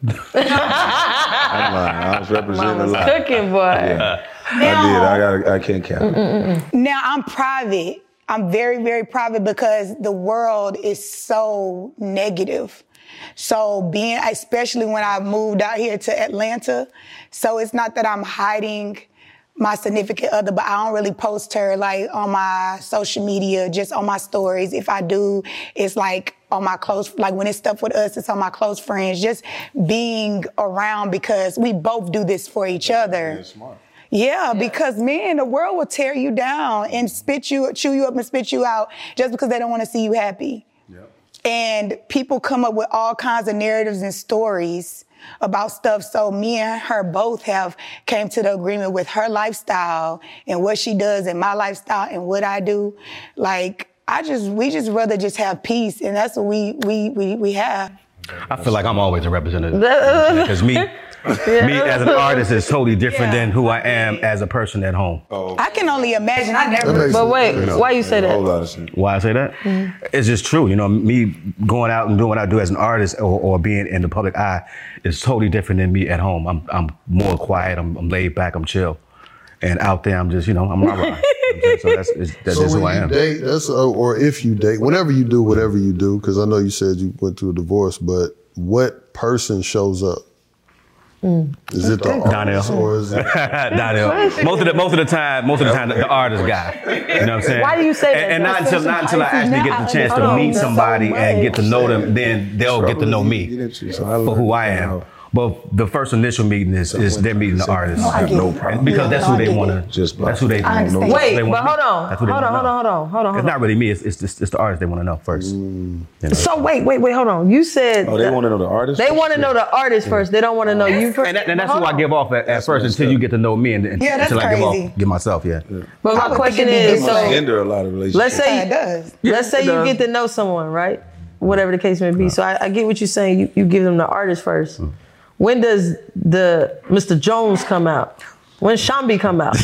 E: I'm lying. I was representing a
B: Mama's
E: lot.
B: cooking, boy.
E: Yeah. I did. I got. I can't count.
B: Mm-mm-mm.
D: Now, I'm private. I'm very, very private because the world is so negative. So being, especially when I moved out here to Atlanta, so it's not that I'm hiding my significant other, but I don't really post her like on my social media, just on my stories. If I do, it's like on my close, like when it's stuff with us, it's on my close friends, just being around because we both do this for each other.
E: That's smart.
D: Yeah, because man, the world will tear you down and spit you, chew you up and spit you out just because they don't want to see you happy. Yep. And people come up with all kinds of narratives and stories about stuff. So me and her both have came to the agreement with her lifestyle and what she does and my lifestyle and what I do. Like, I just, we just rather just have peace, and that's what we, we, we, we have.
C: I feel like I'm always a representative. Because me, yeah. me as an artist is totally different yeah. than who I am as a person at home.
E: Oh.
D: I can only imagine. I never.
B: But wait, you know, why you say that?
C: Why I say that? Mm-hmm. It's just true. You know, me going out and doing what I do as an artist or, or being in the public eye is totally different than me at home. I'm I'm more quiet. I'm, I'm laid back. I'm chill. And out there, I'm just, you know, I'm not right. So that's, that's
F: so
C: just who I am.
F: Date, that's, uh, or if you date, whenever you do, whatever you do, because I know you said you went through a divorce, but what person shows up? Mm. Is it the artist
C: Donnell.
F: or is it
C: Donnell? Most of the most of the time, most of the time, the, the artist guy. You know what I'm saying?
B: Why do you say that?
C: And, and not until not until I actually get the chance to meet somebody and get to know them, then they'll get to know me for who I am. But the first initial meeting is, is they're meeting the artist.
D: No, I get no problem.
C: Because that's who they want to, just that's who they want to know.
B: Wait, but hold on. Hold on, hold on, hold on, hold on.
C: It's not really me, it's, it's, it's the artist they want to know first.
F: Mm.
C: You know?
B: So wait, wait, wait, hold on. You said...
E: Oh, they want to know the artist?
B: They want to know the artist first. They don't want to know you first.
C: And, that, and that's who I give off at, at first until you get to know me and, and
D: yeah, that's
C: until
D: crazy.
C: I give, off, give myself, yeah. yeah.
B: But my question is, so...
E: hinder a lot of relationships.
B: Let's say,
D: yeah, it does.
B: Let's say
C: yeah,
B: you get to know someone, right? Whatever the case may be. Yeah. So I, I get what you're saying. You, you give them the artist first. Mm. When does the Mister Jones come out? When Shambi come out?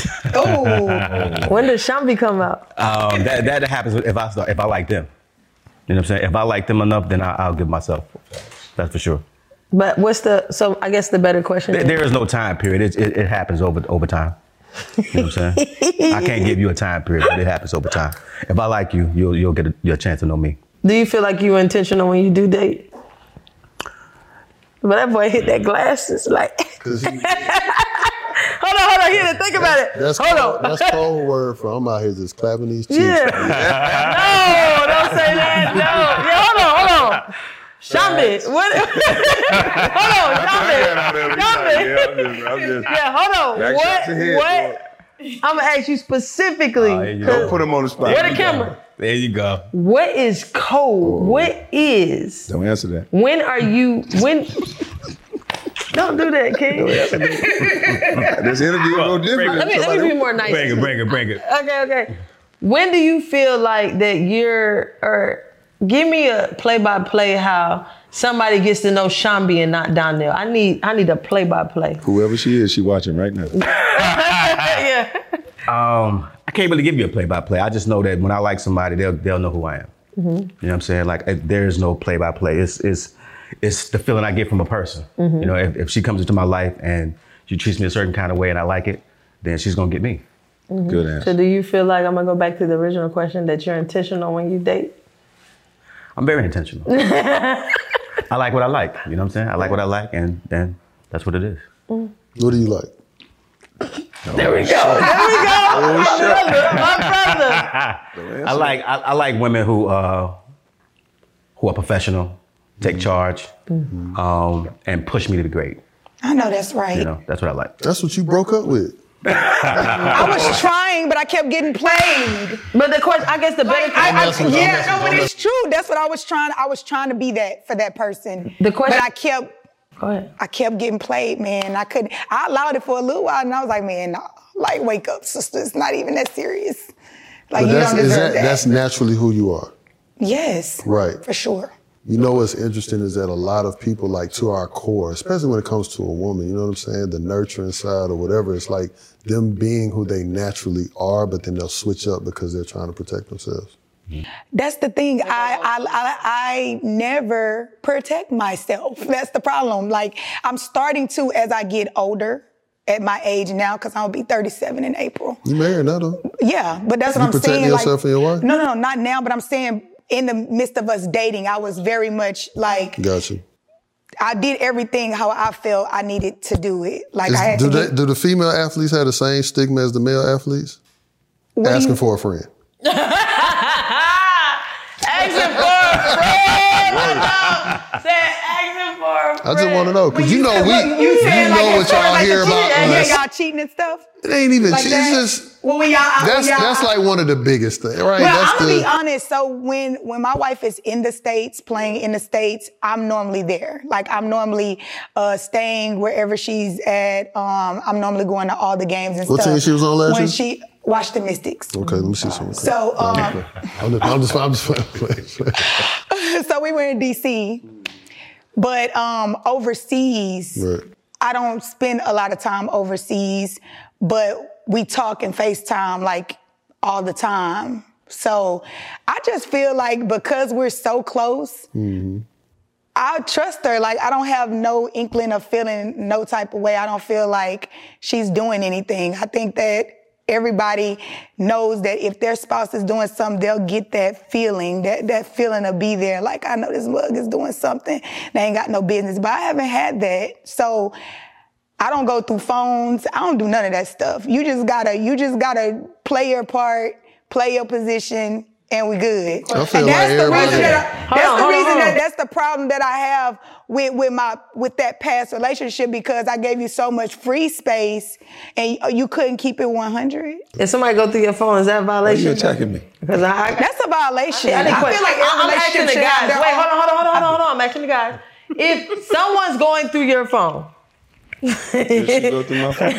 B: Oh. When does Shambi come out?
C: Um, that that happens if I start, if I like them. You know what I'm saying? If I like them enough, then I, I'll give myself. That's for sure.
B: But what's the, so I guess the better question
C: There,
B: is,
C: there is no time period. It, it, it happens over over time. You know what I'm saying? I can't give you a time period, but it happens over time. If I like you, you'll you'll get a, your chance to know me.
B: Do you feel like you're intentional when you do date? But that boy hit that glasses like. He, hold on, hold on, here, think about it.
F: That's
B: hold
F: cold,
B: on.
F: That's cold word for I'm out here just clapping these cheeks.
B: Yeah. No, don't say that. No. Yeah, hold on, hold on. Shambi, what? Hold on, Shambi. Shambi. Yeah, hold on. What? What? I'm gonna ask you specifically.
C: Oh, you
E: Don't put him on the spot.
B: Where the camera?
C: There you go.
B: What is cold? Oh. What is?
E: Don't answer that.
B: When are you? When? Don't do that, King.
E: This interview will go different.
B: Let me, let me be more nice.
C: Bring it, bring it, bring it.
B: Okay, okay. When do you feel like that you're, or give me a play-by-play how somebody gets to know Shambi and not Donnell. I need, I need a play-by-play.
E: Whoever she is, she watching right now.
B: Yeah.
C: Um, I can't really give you a play-by-play. I just know that when I like somebody, they'll they'll know who I am. Mm-hmm. You know what I'm saying? Like there is no play-by-play. It's it's it's the feeling I get from a person. Mm-hmm. You know, if, if she comes into my life and she treats me a certain kind of way and I like it, then she's gonna get me.
B: Mm-hmm.
E: Good answer.
B: So do you feel like, I'm gonna go back to the original question, that you're intentional when you date?
C: I'm very intentional. I like what I like. You know what I'm saying? I like what I like, and then that's what it is.
B: Mm.
F: What do you like?
B: There we go. There we go.
E: Oh,
B: my
E: shit.
B: brother. My brother.
C: I like I, I like women who uh, who are professional, take charge, mm-hmm. um, and push me to be great.
D: I know that's right.
C: You know, that's what I like.
F: That's what you broke up with.
D: I was trying, but I kept getting played.
B: But the question, I guess the better
D: Like, I, I,
F: messing with-
D: yeah,
F: don't
D: no, but
F: mess-
D: it's true. That's what I was trying. I was trying to be that for that person.
B: The question-
D: but I kept,
B: Go ahead.
D: I kept getting played, man. I couldn't. I allowed it for a little while, and I was like, man, nah, like, wake up, sister. It's not even that serious. Like,
F: But
D: you
F: that's,
D: don't
F: is
D: deserve
F: that,
D: that.
F: that's naturally who you are.
D: Yes.
F: Right.
D: For sure.
F: You know what's interesting is that a lot of people, like to our core, especially when it comes to a woman, you know what I'm saying, the nurturing side or whatever, it's like them being who they naturally are, but then they'll switch up because they're trying to protect themselves.
D: That's the thing. I, I I I never protect myself. That's the problem. Like, I'm starting to as I get older, at my age now, because I'll be thirty-seven in April.
F: You married now, though?
D: Yeah, but that's what
F: You
D: I'm
F: protecting
D: saying.
F: yourself
D: like,
F: and your wife?
D: No, no, no, not now. But I'm saying in the midst of us dating, I was very much like,
F: Gotcha.
D: I did everything how I felt I needed to do it. Like
F: Is-
D: I had
F: do,
D: to.
F: they,
D: get,
F: do the female athletes have the same stigma as the male athletes?
D: What do
F: Asking
D: you-
F: for a friend.
B: Asking for a friend. Said asking for a friend.
F: I just want to know, because you know we,
D: What,
F: you,
D: said,
F: know
D: like,
F: what
D: as far as,
F: y'all
D: like,
F: hear
D: the
F: about
D: cheating, yeah,
F: us.
D: y'all cheating and stuff.
F: It ain't even,
D: Like
F: it's
D: that?
F: just,
D: Well, when y'all,
F: that's,
D: when y'all,
F: that's like one of the biggest things, right?
D: Well,
F: that's
D: I'm gonna
F: the,
D: be honest. So when when my wife is in the States, playing in the States, I'm normally there. Like I'm normally uh, staying wherever she's at. Um, I'm normally going to all the games and
F: What
D: stuff.
F: team she was on last
D: when
F: year?
D: she Washington Mystics.
F: Okay, let me see something.
D: So um,
F: I'm just, I'm just, I'm just playing, playing.
D: so we were in D C, but um, overseas,
F: Right.
D: I don't spend a lot of time overseas, but we talk and FaceTime like all the time. So I just feel like because we're so close,
F: Mm-hmm.
D: I trust her. Like I don't have no inkling of feeling no type of way. I don't feel like she's doing anything. I think that everybody knows that if their spouse is doing something, they'll get that feeling, that, that feeling will be there. Like, I know this mug is doing something. They ain't got no business, but I haven't had that. So I don't go through phones. I don't do none of that stuff. You just gotta, you just gotta play your part, play your position, and we good.
F: I feel
D: And
F: like
D: that's the
F: everybody-
D: reason that I, that's
B: Hold on,
D: the
B: hold on,
D: reason
B: hold
D: that
B: on.
D: that's the problem that I have with with my with that past relationship, because I gave you so much free space and you, you couldn't keep it one hundred.
B: If somebody go through your phone, is that a
E: Why
B: violation?
E: you attacking me?
B: Because I, I,
D: That's a violation.
B: I,
D: I,
B: think
D: feel like every
B: I'm asking
D: relationship
B: the
D: should have
B: guys.
D: their
B: Wait,
D: own-
B: hold on, hold on, hold on, hold on, hold on. I'm asking the guys. If someone's going through your phone,
E: Did she go through my phone?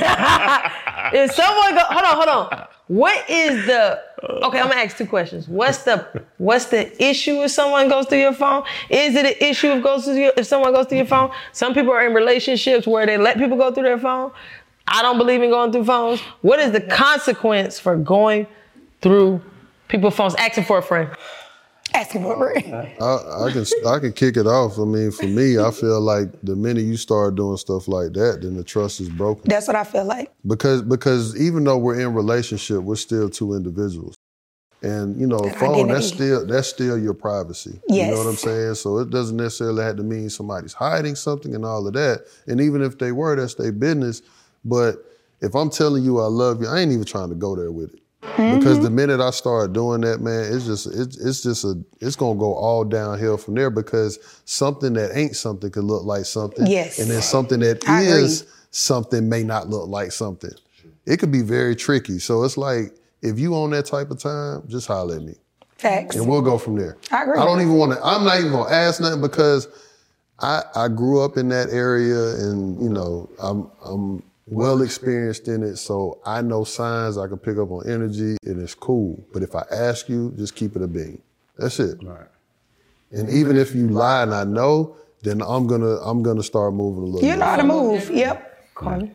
B: if someone go, hold on, hold on. What is the? Okay, I'm gonna ask two questions. What's the What's the issue if someone goes through your phone? Is it an issue if goes through your, if someone goes through your phone? Some people are in relationships where they let people go through their phone. I don't believe in going through phones. What is the consequence for going through people's phones, asking for a friend?
D: Asking for it.
F: I, I can I can kick it off. I mean, for me, I feel like the minute you start doing stuff like that, then the trust is broken.
D: That's what I feel like.
F: Because because even though we're in relationship, we're still two individuals. And you know, a phone, that's
D: identity.
F: still that's still your privacy. You
D: Yes.
F: know what I'm saying? So it doesn't necessarily have to mean somebody's hiding something and all of that. And even if they were, that's their business. But if I'm telling you I love you, I ain't even trying to go there with it.
D: Mm-hmm.
F: Because the minute I start doing that, man, it's just it's it's just a it's gonna go all downhill from there because something that ain't something could look like something.
D: Yes.
F: And then something that
D: I
F: is
D: agree.
F: something may not look like something. It could be very tricky. So it's like if you on that type of time, just holler at me.
D: Facts.
F: And we'll go from there.
D: I agree.
F: I don't even want to, I'm not even gonna ask nothing because I I grew up in that area and you know, I'm I'm well experienced in it, so I know signs I can pick up on energy and it's cool. But if I ask you, just keep it a bean. That's it.
C: Right.
F: And even if you lie and I know, then I'm gonna I'm gonna start moving a little
D: You
F: bit.
D: know how to move. Yep.
B: Carly.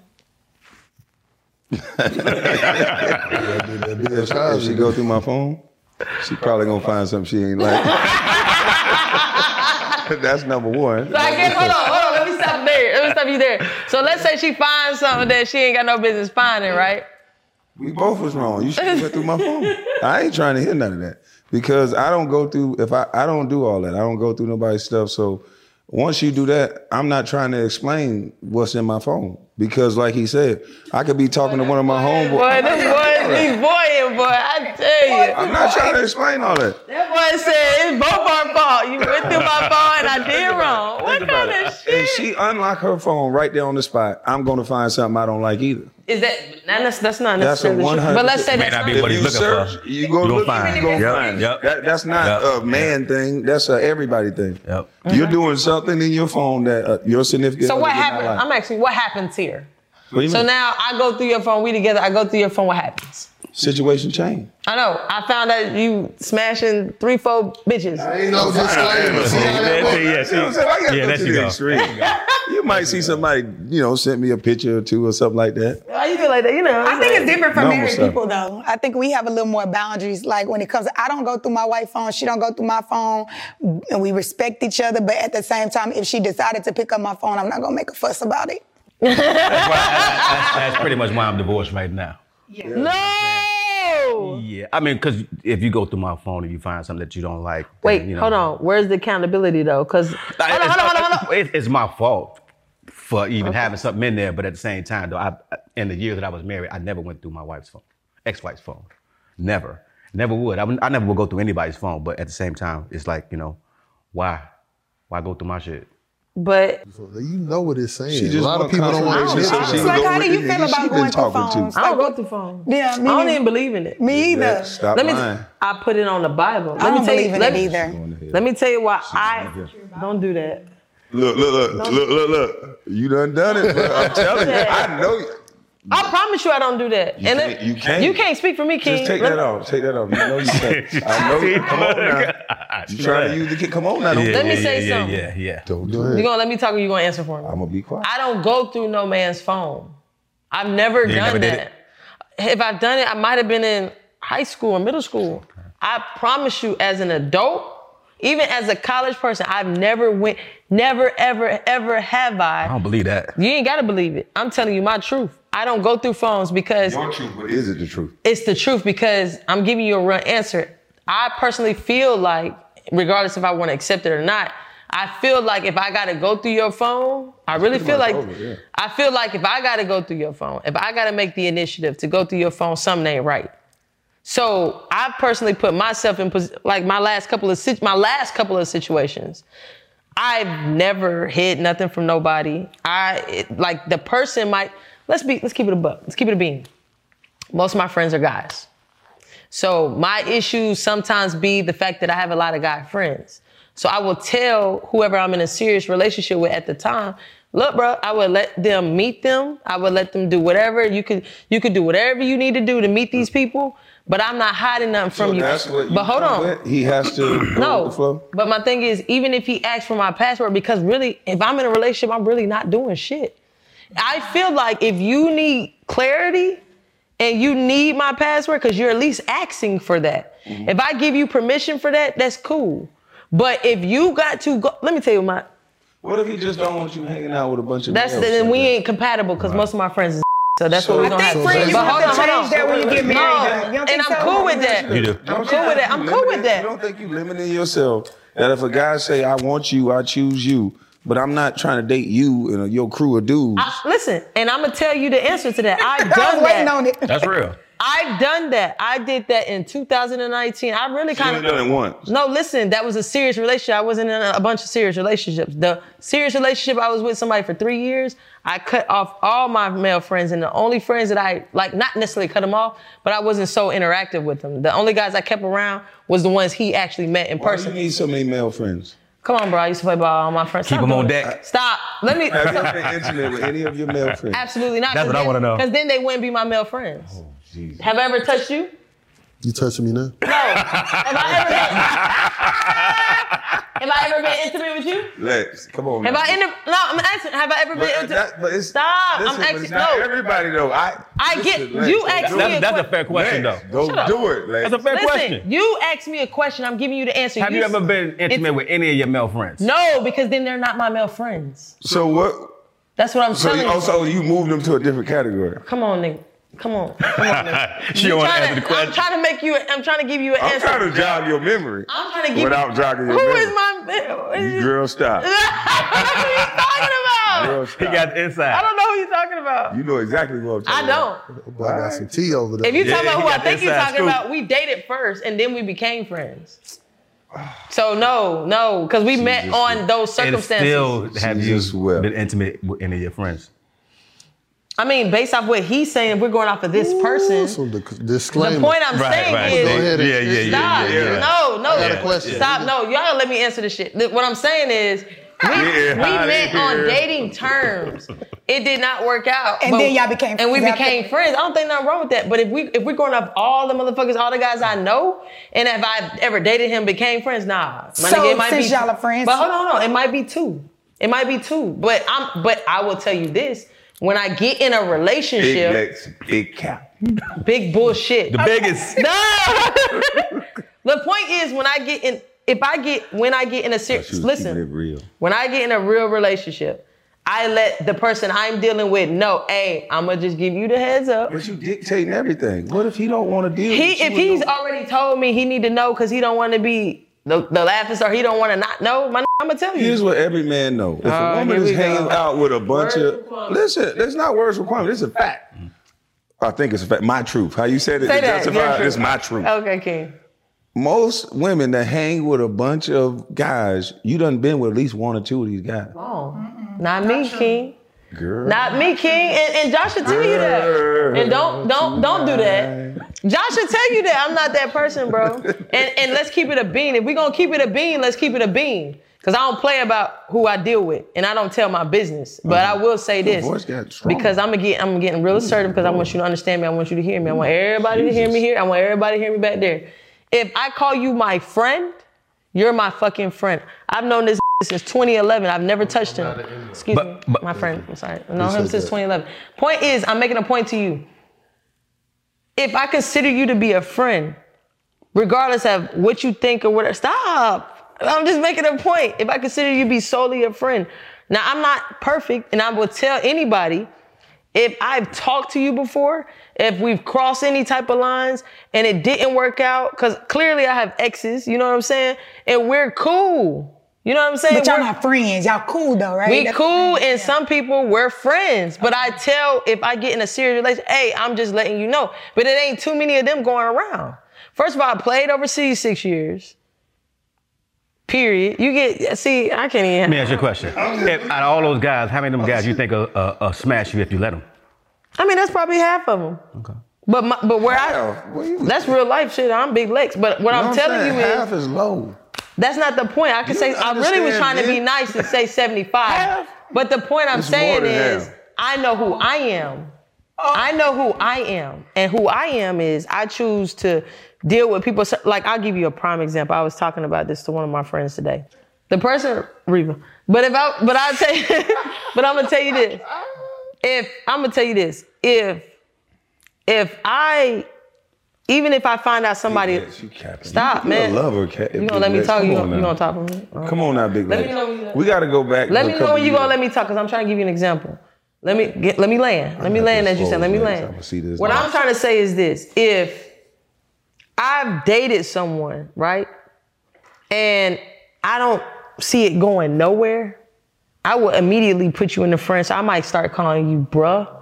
E: If she go through my phone, she probably gonna find something she ain't like. That's number one.
B: So I guess, hold on, hold on, let me stop there. Let me stop you there. So let's say she finds something that she ain't got no business finding, right?
E: We both was wrong. You should have went through my phone. I ain't trying to hear none of that because I don't go through. If I I don't do all that. I don't go through nobody's stuff. So once you do that, I'm not trying to explain what's in my phone because, like he said, I could be talking to one of my homeboys.
B: Boy, this boy be boying, boy. I tell you.
E: I'm not trying to explain all that.
B: That boy said it's both our fault. You went through my phone and I did wrong. What kind of shit?
E: If she unlock her phone right there on the spot, I'm gonna find something I don't like either.
B: Is that, that's, that's not
E: That's a
B: necessarily
E: one
B: true.
E: hundred.
B: But let's say
C: May
B: that's
C: not be
B: not.
C: what
E: If
C: he's
E: you
C: looking
E: search,
C: for.
E: you go
C: You gonna
E: look,
C: find.
E: you gonna
C: Yep,
E: find.
C: yep.
E: That, that's not
C: Yep.
E: a man thing. That's a everybody thing.
C: Yep.
E: You're doing something in your phone that uh, your significant
B: So
E: other
B: what
E: did not
B: happened?
E: like.
B: I'm asking you, what happens here?
E: What do you
B: So
E: mean?
B: now I go through your phone, we together, I go through your phone, what happens?
E: Situation change.
B: I know. I found out you smashing three, four bitches.
F: Ain't no disclaimer. See how that works?
C: Yeah,
E: You know what I'm saying? Why you gotta
C: yeah,
E: go
C: there
E: to
C: you
E: the
C: go.
E: extreme? You might see somebody, you know, send me a picture or two or something like that.
B: Why you feel like that? You know.
D: I think it's different for
E: No,
D: married
E: what's up?
D: people, though. I think we have a little more boundaries. Like when it comes, I don't go through my wife's phone. She don't go through my phone, and we respect each other. But at the same time, if she decided to pick up my phone, I'm not gonna make a fuss about it.
C: That's, why, that's, that's pretty much why I'm divorced right now.
B: No.
C: Yeah, I mean, because if you go through my phone and you find something that you don't like, then,
B: Wait,
C: you know,
B: hold on. Where's the accountability though? Because
C: Like,
B: hold on,
C: it's,
B: hold on, hold on, hold on.
C: it- It's my fault for even having something in there, but at the same time, though, I, in the years that I was married, I never went through my wife's phone, ex-wife's phone, never, never would. I, would- I never would go through anybody's phone, but at the same time, it's like, you know, why, why go through my shit?
B: But
F: You know what it's saying.
E: She just
F: a lot of
E: want
F: people don't want to
E: confirmation,
F: admit
E: so
F: to
E: she
F: that.
D: Like,
E: go
D: how
E: with
D: do you
E: the
D: feel
E: nigga
D: about
E: she been
D: going through
E: talking to.
D: phones?
B: I don't
D: Like,
B: go through phone.
D: Yeah, me
B: I don't
D: neither.
B: even believe in it.
D: Me either.
E: Yeah, stop
B: Let me.
E: lying.
B: I put it on the Bible. Let
D: I
B: me
D: don't
B: tell
D: believe
B: you,
D: in
B: let
D: it
B: me,
D: either.
B: Let me tell you why I don't do that.
E: Look, look, look, look, look, look. You done done it, bro. I'm telling you. I know you.
B: I promise you, I don't do that.
E: You
B: and
E: can't-
B: it-
E: you can't.
B: You can't speak for me, King.
E: Just take
B: Let
E: that
B: me-
E: off. Take that off. You know you can't. I know you. Come on now. You trying to use the kid. Come on now. Don't
B: Let me
C: yeah,
B: say
C: yeah,
B: something.
C: Yeah, yeah,
F: Don't
B: You
F: do it.
B: gonna let me talk, or you gonna answer for me?
E: I'm going to be quiet.
B: I don't go through no man's phone. I've never
C: You
B: done
C: never did
B: that. If I've done it, I might have been in high school or middle school. I promise you, as an adult, even as a college person, I've never went, never, ever, ever have
C: I
B: I.
C: don't believe that.
B: You ain't gotta believe it. I'm telling you my truth. I don't go through phones because
E: Your truth, but is it the truth?
B: it's the truth, because I'm giving you a real answer. I personally feel like, regardless if I want to accept it or not, I feel like if I got to go through your phone, I really
E: pretty
B: feel
E: much
B: like,
E: over, yeah.
B: I feel like if I got to go through your phone, if I got to make the initiative to go through your phone, something ain't right. So I personally put myself in, pos- like my last couple of, sit- my last couple of situations, I've never hid nothing from nobody. I, it, like the person might, let's be, let's keep it a buck. Let's keep it a bean. Most of my friends are guys. So my issues sometimes be the fact that I have a lot of guy friends. So I will tell whoever I'm in a serious relationship with at the time, look, bro, I would let them meet them. I would let them do whatever. You could you could do whatever you need to do to meet these people, but I'm not hiding nothing from
E: So
B: you.
E: that's what you
B: But hold
E: come
B: on.
E: with? He has to go with the
B: No,
E: flow?
B: but my thing is, even if he asks for my password, because really, if I'm in a relationship, I'm really not doing shit. I feel like if you need clarity and you need my password, because you're at least asking for that.
E: Mm-hmm.
B: If I give you permission for that, that's cool. But if you got to go, let me tell you my,
E: What if he just don't want you hanging out with a bunch of
B: that's
E: males
B: then
E: like
B: we
E: that?
B: ain't compatible because most of my friends is so that's
E: So-
B: what we're
E: I
B: gonna
D: I
B: have
D: think
B: to
D: friends,
B: do.
D: you
B: But hold
D: have
B: on,
D: to
B: hold on.
D: change that when you get married.
B: No,
D: though. You don't
B: and
D: think
B: I'm
D: so?
B: cool with that.
C: You do.
B: I'm cool with that. I'm cool with
E: You
B: that.
E: don't think you limiting yourself that if a guy say, I want you, I choose you, but I'm not trying to date you and your crew of dudes.
B: I- listen, and I'm gonna tell you the answer to that. I've
D: I
B: done
D: was waiting
B: that.
D: on it.
C: That's real.
B: I've done that. I did that in two thousand nineteen. I really
E: She
B: kind
E: only
B: of
E: done it once.
B: No, listen, that was a serious relationship. I wasn't in a, a bunch of serious relationships. The serious relationship, I was with somebody for three years. I cut off all my male friends, and the only friends that I, like, not necessarily cut them off, but I wasn't so interactive with them. The only guys I kept around was the ones he actually met in
E: Why
B: person.
E: do you need so many male friends?
B: Come on, bro. I used to play ball with all my friends.
C: Keep
B: Stop
C: them on
B: doing
C: deck.
B: it. Stop. Let me.
E: Have you been intimate with any of your male friends?
B: Absolutely not.
C: That's what I wanna know.
B: Because then they wouldn't be my male friends.
E: Oh, Jesus.
B: Have I ever touched you?
F: You touching me now?
B: No. Have I ever been? Have I ever been intimate with you?
E: Lex, come on.
B: Have
E: now.
B: I inter- No, I'm asking. Have I ever been
E: But,
B: intimate?
E: that, but it's,
B: Stop.
E: Listen,
B: I'm
E: but
B: asking.
E: it's not
B: No.
E: everybody though. I.
B: I
E: listen,
B: get-
E: Lex,
B: you
E: don't
B: asked
E: do
B: me
E: it.
B: a
C: That's, that's a
B: que-
C: fair question,
E: Lex,
C: though.
E: Don't do it, Lex.
C: That's a fair
B: Listen,
C: question.
B: you asked me a question. I'm giving you the answer.
C: Have you ever been intimate
B: It's-
C: with any of your male friends?
B: No, because then they're not my male friends.
E: So what?
B: That's what I'm
E: So
B: telling
E: you,
B: you.
E: also you moved them to a different category.
B: Come on, nigga. Come on. Come on, nigga.
C: She
B: You
C: don't want to
B: trying
C: answer the question.
B: I'm trying to make you. I'm trying to give you an
E: I'm
B: answer.
E: trying to jog your memory.
B: I'm trying to give
E: without
B: you.
E: jogging your
B: Who
E: memory.
B: is my?
E: You girl, stop.
B: What are you talking about?
E: Girl,
C: He
E: stop.
C: got the inside.
B: I don't know who you're talking about.
E: You know exactly what I'm talking
B: I
E: about.
B: don't.
F: Boy, I got some tea over there.
B: If you
C: Yeah,
B: talking about
C: he
B: who I
C: got the
B: think you're
C: inside
B: talking
C: scoop.
B: about, we dated first and then we became friends. So no, no, because we met
E: Jesus.
B: on those
C: And
B: circumstances.
C: still have
E: Jesus
C: you
E: will.
C: been intimate with any of your friends?
B: I mean, based off what he's saying, if we're going off of this person.
F: So the disclaimer.
B: The point I'm
C: Right,
B: saying
C: right.
B: is,
F: Go ahead and-
C: Yeah, yeah, yeah,
B: stop.
C: yeah, yeah.
B: No, no.
F: I got a question.
B: Stop. No, y'all gotta let me answer this shit. Th- What I'm saying is, we,
E: Yeah,
B: we
E: outta
B: met on
E: here.
B: dating terms. It did not work out.
D: And
B: but-
D: then y'all became
B: And we
D: friends after.
B: became friends. I don't think nothing wrong with that. But if we if we're going off all the motherfuckers, all the guys I know, and if I ever dated him, became friends, nah. My
D: So,
B: nigga, it might
D: since
B: be,
D: y'all are friends-
B: But hold on, hold on. It might be two. It might be two. But I'm. But I will tell you this. When I get in a
E: Big
B: relationship,
E: Lex, big cap.
B: big bullshit.
C: The biggest.
B: No. The point is, when I get in, if I get, when I get in a
E: She
B: serious,
E: was
B: listen,
E: keeping it real.
B: when I get in a real relationship, I let the person I'm dealing with know, hey, I'm gonna just give you the heads up.
E: But you dictating everything. What if he don't want to deal
B: He,
E: with you?
B: if he's already told me he need to know because he don't want to be the, the laughing stock, he don't want to not know, my, I'm gonna tell you.
E: Here's what every man know. If
B: Oh,
E: a woman
B: here
E: is
B: we go.
E: hanging out with a bunch
B: Words
E: of,
B: requirement.
E: listen, that's not words requirement. This is a fact. I think it's a fact. My truth. How you said it
B: Say
E: to
B: that, your
E: justify it,
B: truth.
E: it's my truth.
B: Okay, King.
E: Most women that hang with a bunch of guys, you done been with at least one or two of these guys.
B: Oh, not me, King.
E: Girl.
B: Not me, King, and, and Josh should tell you that. And don't don't don't do that. Josh should tell you that I'm not that person, bro. And and let's keep it a bean. If we're gonna keep it a bean, let's keep it a bean. Cause I don't play about who I deal with, and I don't tell my business. But I will say this,
E: voice got strong.
B: because I'm getting I'm getting real assertive because I want you to understand me. I want you to hear me. I want everybody to hear me here. I want everybody to hear me back there. If I call you my friend, you're my fucking friend. I've known this since twenty eleven. I've never touched him. Excuse
C: But-
B: me,
C: but-
B: my friend. I'm sorry. I've known him
F: said
B: since
F: that?
B: twenty eleven. Point is, I'm making a point to you. If I consider you to be a friend, regardless of what you think or whatever, stop. I'm just making a point. If I consider you to be solely a friend. Now, I'm not perfect, and I will tell anybody, if I've talked to you before, if we've crossed any type of lines and it didn't work out, because clearly I have exes, you know what I'm saying? And we're cool. You know what I'm saying?
D: But y'all
B: We're-
D: not friends. Y'all cool though, right?
B: we
D: That's-
B: cool, and
D: yeah.
B: some people we're friends. But I tell, if I get in a serious relationship, hey, I'm just letting you know. But it ain't too many of them going around. First of all, I played overseas six years. Period. You get, see, I can't even.
C: Let me ask you a question. If, out of all those guys, how many of them guys you think will uh, uh, smash you if you let them?
B: I mean, that's probably half of them.
C: Okay.
B: But my, but where I,
E: Half? What you-
B: that's real life shit. I'm Big Lex. But what
E: You know
B: I'm
E: what
B: telling
E: saying?
B: you is,
E: half is low.
B: that's not the point. I could
E: You
B: say, I really was
E: understand,
B: trying to be
E: man.
B: nice and say seventy-five.
E: Half?
B: But the point I'm
E: It's
B: saying
E: more than
B: is,
E: half.
B: I know who I am. I know who I am. And who I am is, I choose to deal with people. Like, I'll give you a prime example. I was talking about this to one of my friends today. The person, Reba. But if I, but I'll tell you, but I'm gonna tell you this. If, I'm gonna tell you this. If, if I, even if I find out somebody,
E: Yes, you capping.
B: Stop,
E: you,
B: man.
E: You a lover, Cap.
B: you gonna let me talk?
E: Come
B: You
E: on
B: gonna, you
E: now.
B: gonna talk for me?
E: Come on now, Big
B: Let
E: Lex.
B: me know when you-
E: We got to go back.
B: Let
E: to
B: me
E: a
B: know
E: couple
B: when you gonna
E: years.
B: let me talk, because I'm trying to give you an example. Let me get, let me land. Let me
E: not
B: land, as you
E: this
B: said. Let me
E: old, Lex.
B: land.
E: I'ma see this
B: What
E: now.
B: I'm trying to say is this: if I've dated someone, right, and I don't see it going nowhere, I will immediately put you in the friend. So I might start calling you bruh.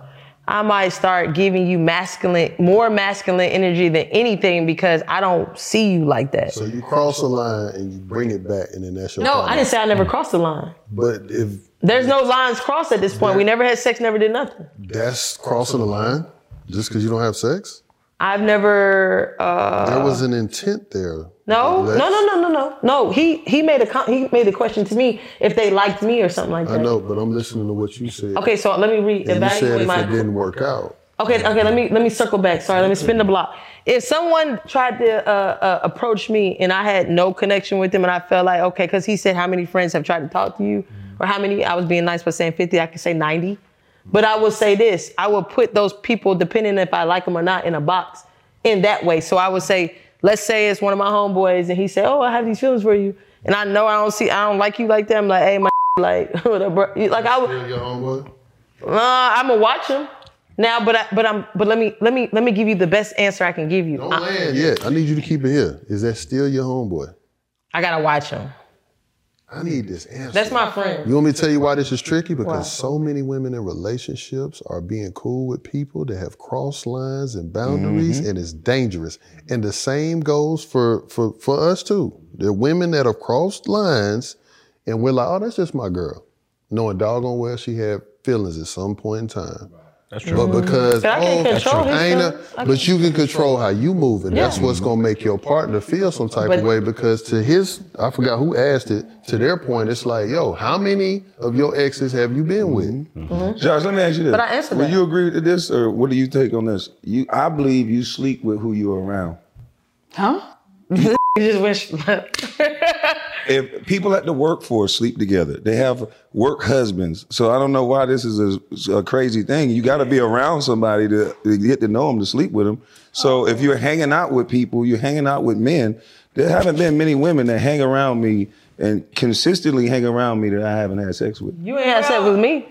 B: I might start giving you masculine, more masculine energy than anything because I don't see you like that.
F: So you cross a line and you bring it back, and then that's your
B: No,
F: partner.
B: I didn't say I never crossed the line.
F: But if
B: There's no lines crossed at this point. We never had sex, never did nothing.
F: that's crossing the line, just because you don't have sex,
B: I've never. Uh,
F: there was an intent there.
B: no, no,
F: Lex.
B: no, no, no, no, no. He he made a con- he made a question to me if they liked me or something like that.
F: I know, but I'm listening to what you said.
B: Okay, so let me re
F: And you said
B: evaluate
F: if
B: my.
F: it didn't work out.
B: Okay, okay. Let me let me circle back. Sorry, let me spin the block. If someone tried to uh, uh, approach me and I had no connection with them, and I felt like okay, because he said how many friends have tried to talk to you, or how many, I was being nice by saying fifty. I could say ninety, but I would say this: I would put those people, depending if I like them or not, in a box in that way. So I would say, let's say it's one of my homeboys, and he said, "Oh, I have these feelings for you," and I know I don't see, I don't like you like that. I'm like, "Hey, my like, what up, bro?" Like I would.
F: Still your homeboy?
B: Uh, I'm gonna watch him now, but I, but I'm but let me let me let me give you the best answer I can give you.
F: Don't
B: I,
F: land yet. I need you to keep it here. Is that still your homeboy?
B: I gotta watch him.
F: I need this answer.
B: That's my friend.
F: You want me to tell you why this is tricky? Because
B: Why?
F: so many women in relationships are being cool with people that have crossed lines and boundaries,
B: Mm-hmm.
F: and it's dangerous. And the same goes for, for, for us too. There are women that have crossed lines, and we're like, oh, that's just my girl. Knowing doggone well she had feelings at some point in time.
C: That's true.
F: But because,
B: But I can't
F: oh,
B: control his
F: I ain't a-
B: feelings. I
F: but you can control how you move, and
B: Yeah.
F: that's what's gonna make your partner feel some type
B: But-
F: of way. Because to his, I forgot who asked it. To their point, it's like, yo, how many of your exes have you been with?
E: Josh, let me ask you this.
B: But I answered
E: Will
B: that.
E: you agree to this, or what do you take on this? You, I believe you sleep with who you're around.
D: Huh?
B: You just wish.
E: If people at the workforce sleep together, they have work husbands. So I don't know why this is a, a crazy thing. You got to be around somebody to, to get to know them, to sleep with them. So if you're hanging out with people, you're hanging out with men. There haven't been many women that hang around me and consistently hang around me that I haven't had sex with.
B: You ain't had sex with me.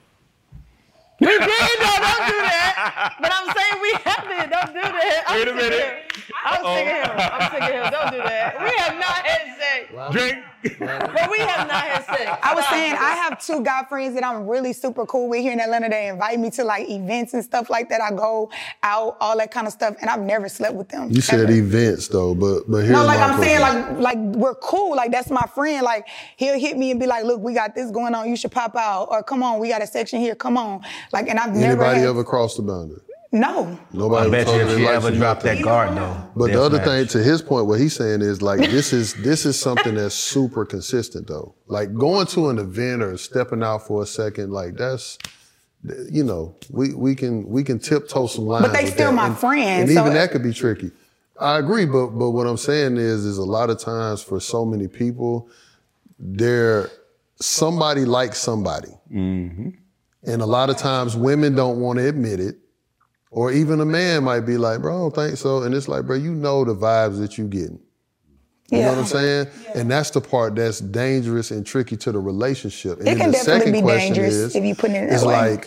B: We did, though. Don't do that. But I'm saying we haven't. Don't do that. I'm
C: Wait a
B: sick of
C: minute.
B: him. I'm sick of him. I'm sick of him. Don't do that. We have not had sex.
C: Drink.
B: But we have not had sex.
D: I was saying I have two guy friends that I'm really super cool with here in Atlanta. They invite me to like events and stuff like that. I go out, all that kind of stuff, and I've never slept with them.
F: You said
D: ever.
F: events though, but but here's
D: No, like
F: my
D: I'm
F: question.
D: saying, like like we're cool. Like that's my friend. Like he'll hit me and be like, "Look, we got this going on. You should pop out." Or "Come on, we got a section here. Come on." Like, and I've never
F: Anybody
D: had,
F: ever crossed the boundary?
D: No.
F: Nobody
C: I bet you
F: told
C: if
F: they
C: she
F: liked
C: ever
F: you
C: dropped
F: nothing.
C: that guard though.
F: But
C: they'll
F: the other
C: smash.
F: thing, to his point, what he's saying is like this is this is something that's super consistent though. Like going to an event or stepping out for a second, like that's, you know, we we can we can tiptoe some lines.
D: But they
F: with
D: still
F: that.
D: my
F: and,
D: friends,
F: and
D: so-
F: even that could be tricky. I agree, but but what I'm saying is, is a lot of times for so many people, they're somebody likes somebody, and a lot of times women don't want to admit it. Or even a man might be like, bro, I don't think so. And it's like, bro, you know the vibes that you getting. You
D: Yeah.
F: know what I'm saying? And that's the part that's dangerous and tricky to the relationship. And
D: It
F: then
D: can
F: the
D: definitely
F: second
D: be
F: question
D: dangerous
F: is,
D: if you put it in that
F: is
D: way.
F: like,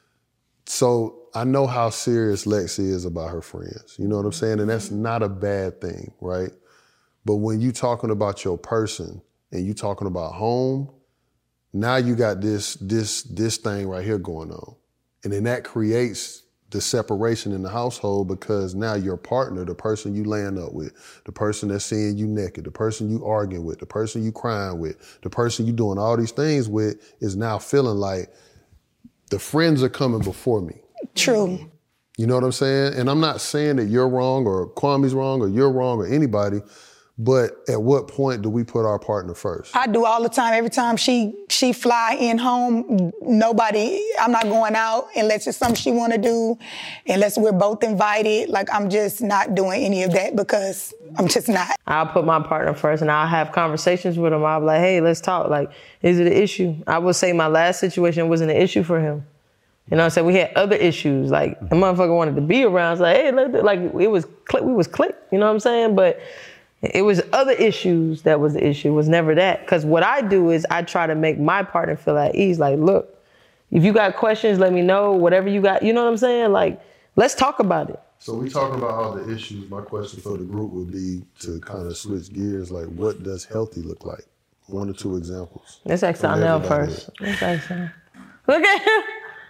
F: so I know how serious Lexi is about her friends. You know what I'm saying? And that's not a bad thing, right? But when you talking about your person and you talking about home, now you got this this this thing right here going on. And then that creates the separation in the household because now your partner, the person you laying up with, the person that's seeing you naked, the person you arguing with, the person you crying with, the person you doing all these things with is now feeling like the friends are coming before me.
D: True.
F: You know what I'm saying? And I'm not saying that you're wrong or Kwame's wrong or you're wrong or anybody, but at what point do we put our partner first?
D: I do all the time. Every time she she fly in home, nobody, I'm not going out unless it's something she want to do, unless we're both invited. Like, I'm just not doing any of that because I'm just not.
B: I'll put my partner first and I'll have conversations with him. I'll be like, hey, let's talk. Like, is it an issue? I would say my last situation wasn't an issue for him. You know what I'm saying? We had other issues. Like, the motherfucker wanted to be around. It's like, hey, let like, it was, click, we was click. You know what I'm saying? But it was other issues that was the issue. It was never that. Because what I do is I try to make my partner feel at ease. Like, look, if you got questions, let me know. Whatever you got, you know what I'm saying? Like, let's talk about it.
F: So we talking about all the issues. My question for the group would be to kind of switch gears. Like, what does healthy look like? One or two examples.
B: Let's ask
F: from
B: Donnell
F: everybody.
B: first. Let's ask him. Look at him.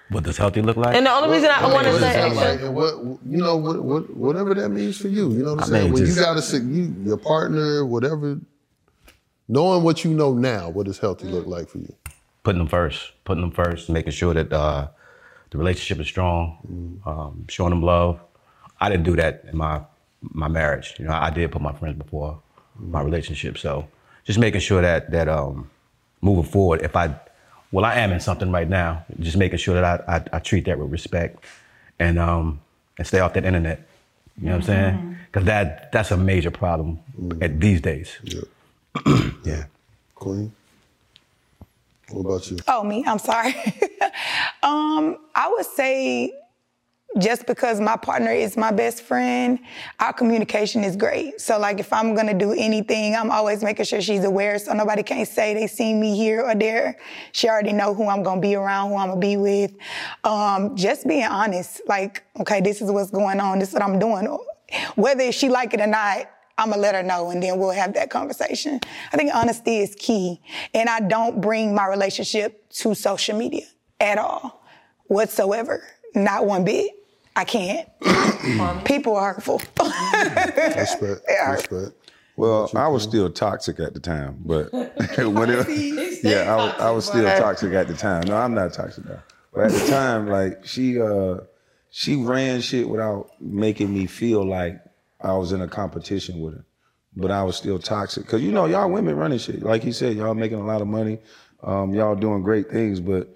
C: What does healthy look like?
B: And the only reason I want to
F: What
B: say
F: is that
B: extra,
F: like? And what you know, what, what whatever that means for you. You know what I'm
C: I
F: saying?
C: mean,
F: When
C: just-
F: you gotta sit, you your partner, whatever. Knowing what you know now, what does healthy look like for you?
C: Putting them first, putting them first, making sure that uh, the relationship is strong,
F: Mm.
C: um, showing them love. I didn't do that in my my marriage. You know, I did put my friends before my relationship. So just making sure that that um, moving forward, if I, well, I am in something right now. Just making sure that I I, I treat that with respect, and um, and stay off that internet. You know what I'm saying? Because that that's a major problem at these days.
F: Yeah.
C: Yeah.
F: Queen. What about you?
D: Oh, me? I'm sorry. um, I would say just because my partner is my best friend, our communication is great. So like if I'm gonna do anything, I'm always making sure she's aware so nobody can't say they seen me here or there. She already know who I'm gonna be around, who I'm gonna be with. Um, just being honest, like, okay, this is what's going on, this is what I'm doing. Whether she like it or not, I'm gonna let her know and then we'll have that conversation. I think honesty is key. And I don't bring my relationship to social media at all, whatsoever. Not one bit. I can't. People are hurtful.
F: Respect. Respect.
E: Well, I was still toxic at the time, but when it, yeah, I was, I was still toxic at the time. No, I'm not toxic now. But at the time, like she, uh, she ran shit without making me feel like I was in a competition with her. But I was still toxic because you know y'all women running shit. Like he said, y'all making a lot of money, um, y'all doing great things. But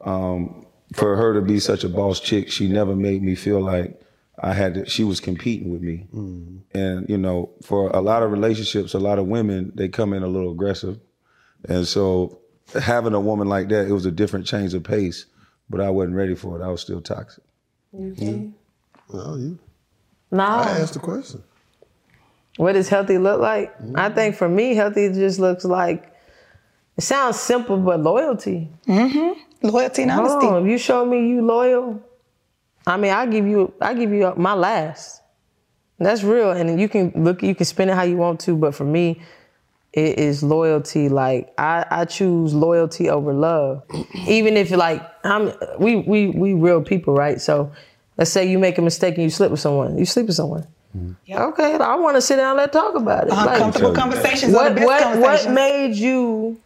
E: um, for her to be such a boss chick, she never made me feel like I had to, she was competing with me. Mm. And, you know, for a lot of relationships, a lot of women, they come in a little aggressive. And so having a woman like that, it was a different change of pace, but I wasn't ready for it. I was still toxic.
F: Mm. Well, you.
B: no.
F: I asked the question.
B: What does healthy look like? Mm-hmm. I think for me, healthy just looks like, it sounds simple, but loyalty.
D: Mm-hmm. Loyalty and honesty.
B: Oh, if you show me you loyal, I mean, I give you, I give you my last. That's real, and you can look, you can spend it how you want to, but for me, it is loyalty. Like I, I choose loyalty over love, even if like I'm, we, we, we real people, right? So, let's say you make a mistake and you slip with someone, you sleep with someone. Yep. Okay, I want to sit down and let's talk about it.
D: Uncomfortable
B: like,
D: conversations
B: what,
D: are the best
B: what,
D: conversations.
B: What made you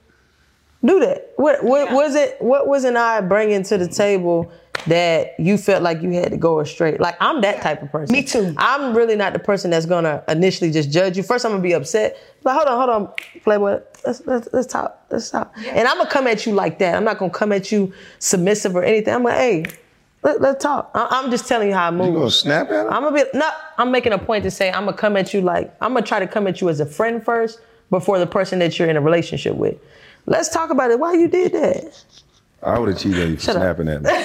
B: do that? What, what yeah. was it? What wasn't I bringing to the table that you felt like you had to go astray? Like I'm that type of person.
D: Me too.
B: I'm really not the person that's gonna initially just judge you. First, I'm gonna be upset. Like, hold on, hold on, Playboy. Let's let's, let's talk. Let's talk. Yeah. And I'm gonna come at you like that. I'm not gonna come at you submissive or anything. I'm like, hey. Let, let's talk. I, I'm just telling you how I move.
E: You gonna snap at him?
B: I'm a bit, no, I'm making a point to say I'm gonna come at you like, I'm gonna try to come at you as a friend first before the person that you're in a relationship with. Let's talk about it. Why you did that?
E: I would have cheated on you for
B: Shut
E: snapping
B: up.
E: at me.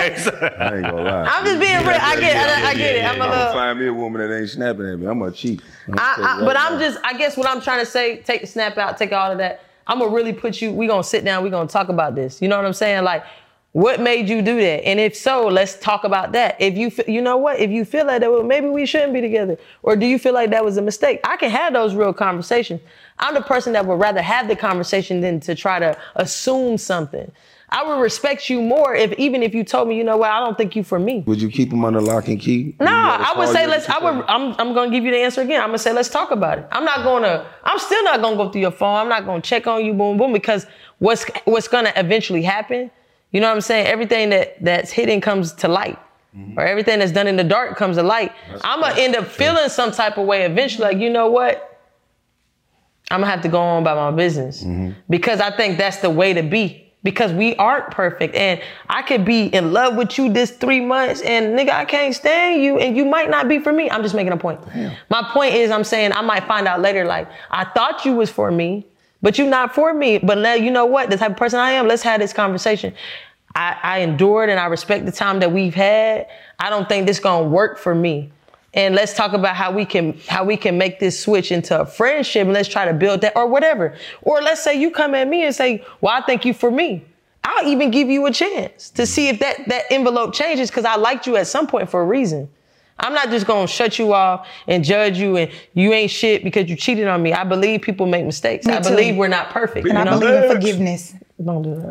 E: I ain't gonna lie.
B: I'm just being real. I get, I, I get it. I'm a
E: I'm
B: little.
E: gonna find me a woman that ain't snapping at me. I'm gonna cheat. I'm
B: I,
E: gonna
B: I,
E: right
B: but I'm
E: now.
B: just, I guess what I'm trying to say, take the snap out, take all of that. I'm gonna really put you, we gonna sit down, we gonna talk about this. You know what I'm saying? Like, what made you do that? And if so, let's talk about that. If you, you know what? If you feel like that, well, maybe we shouldn't be together. Or do you feel like that was a mistake? I can have those real conversations. I'm the person that would rather have the conversation than to try to assume something. I would respect you more if, even if you told me, you know what, I don't think you for me.
E: Would you keep them under lock and key?
B: No, I would say let's, I would, I'm, I'm going to give you the answer again. I'm going to say, let's talk about it. I'm not going to, I'm still not going to go through your phone. I'm not going to check on you, boom, boom, because what's, what's going to eventually happen, you know what I'm saying? Everything that, that's hidden comes to light. Mm-hmm. Or everything that's done in the dark comes to light. That's I'm going to end up feeling some type of way eventually, like, you know what? I'm going to have to go on about my business. Mm-hmm. Because I think that's the way to be. Because we aren't perfect. And I could be in love with you this three months and nigga, I can't stand you and you might not be for me. I'm just making a point. Damn. My point is I'm saying I might find out later, like, I thought you was for me, but you're not for me. But now, you know what? The type of person I am, let's have this conversation. I, I endured and I respect the time that we've had. I don't think this gonna work for me. And let's talk about how we can how we can make this switch into a friendship and let's try to build that or whatever. Or let's say you come at me and say, well, I think you for me. I'll even give you a chance to see if that, that envelope changes because I liked you at some point for a reason. I'm not just going to shut you off and judge you and you ain't shit because you cheated on me. I believe people make mistakes.
D: Me
B: I
D: too.
B: believe we're not perfect.
D: And
B: you
D: I
B: know?
D: believe in forgiveness.
B: Don't do that.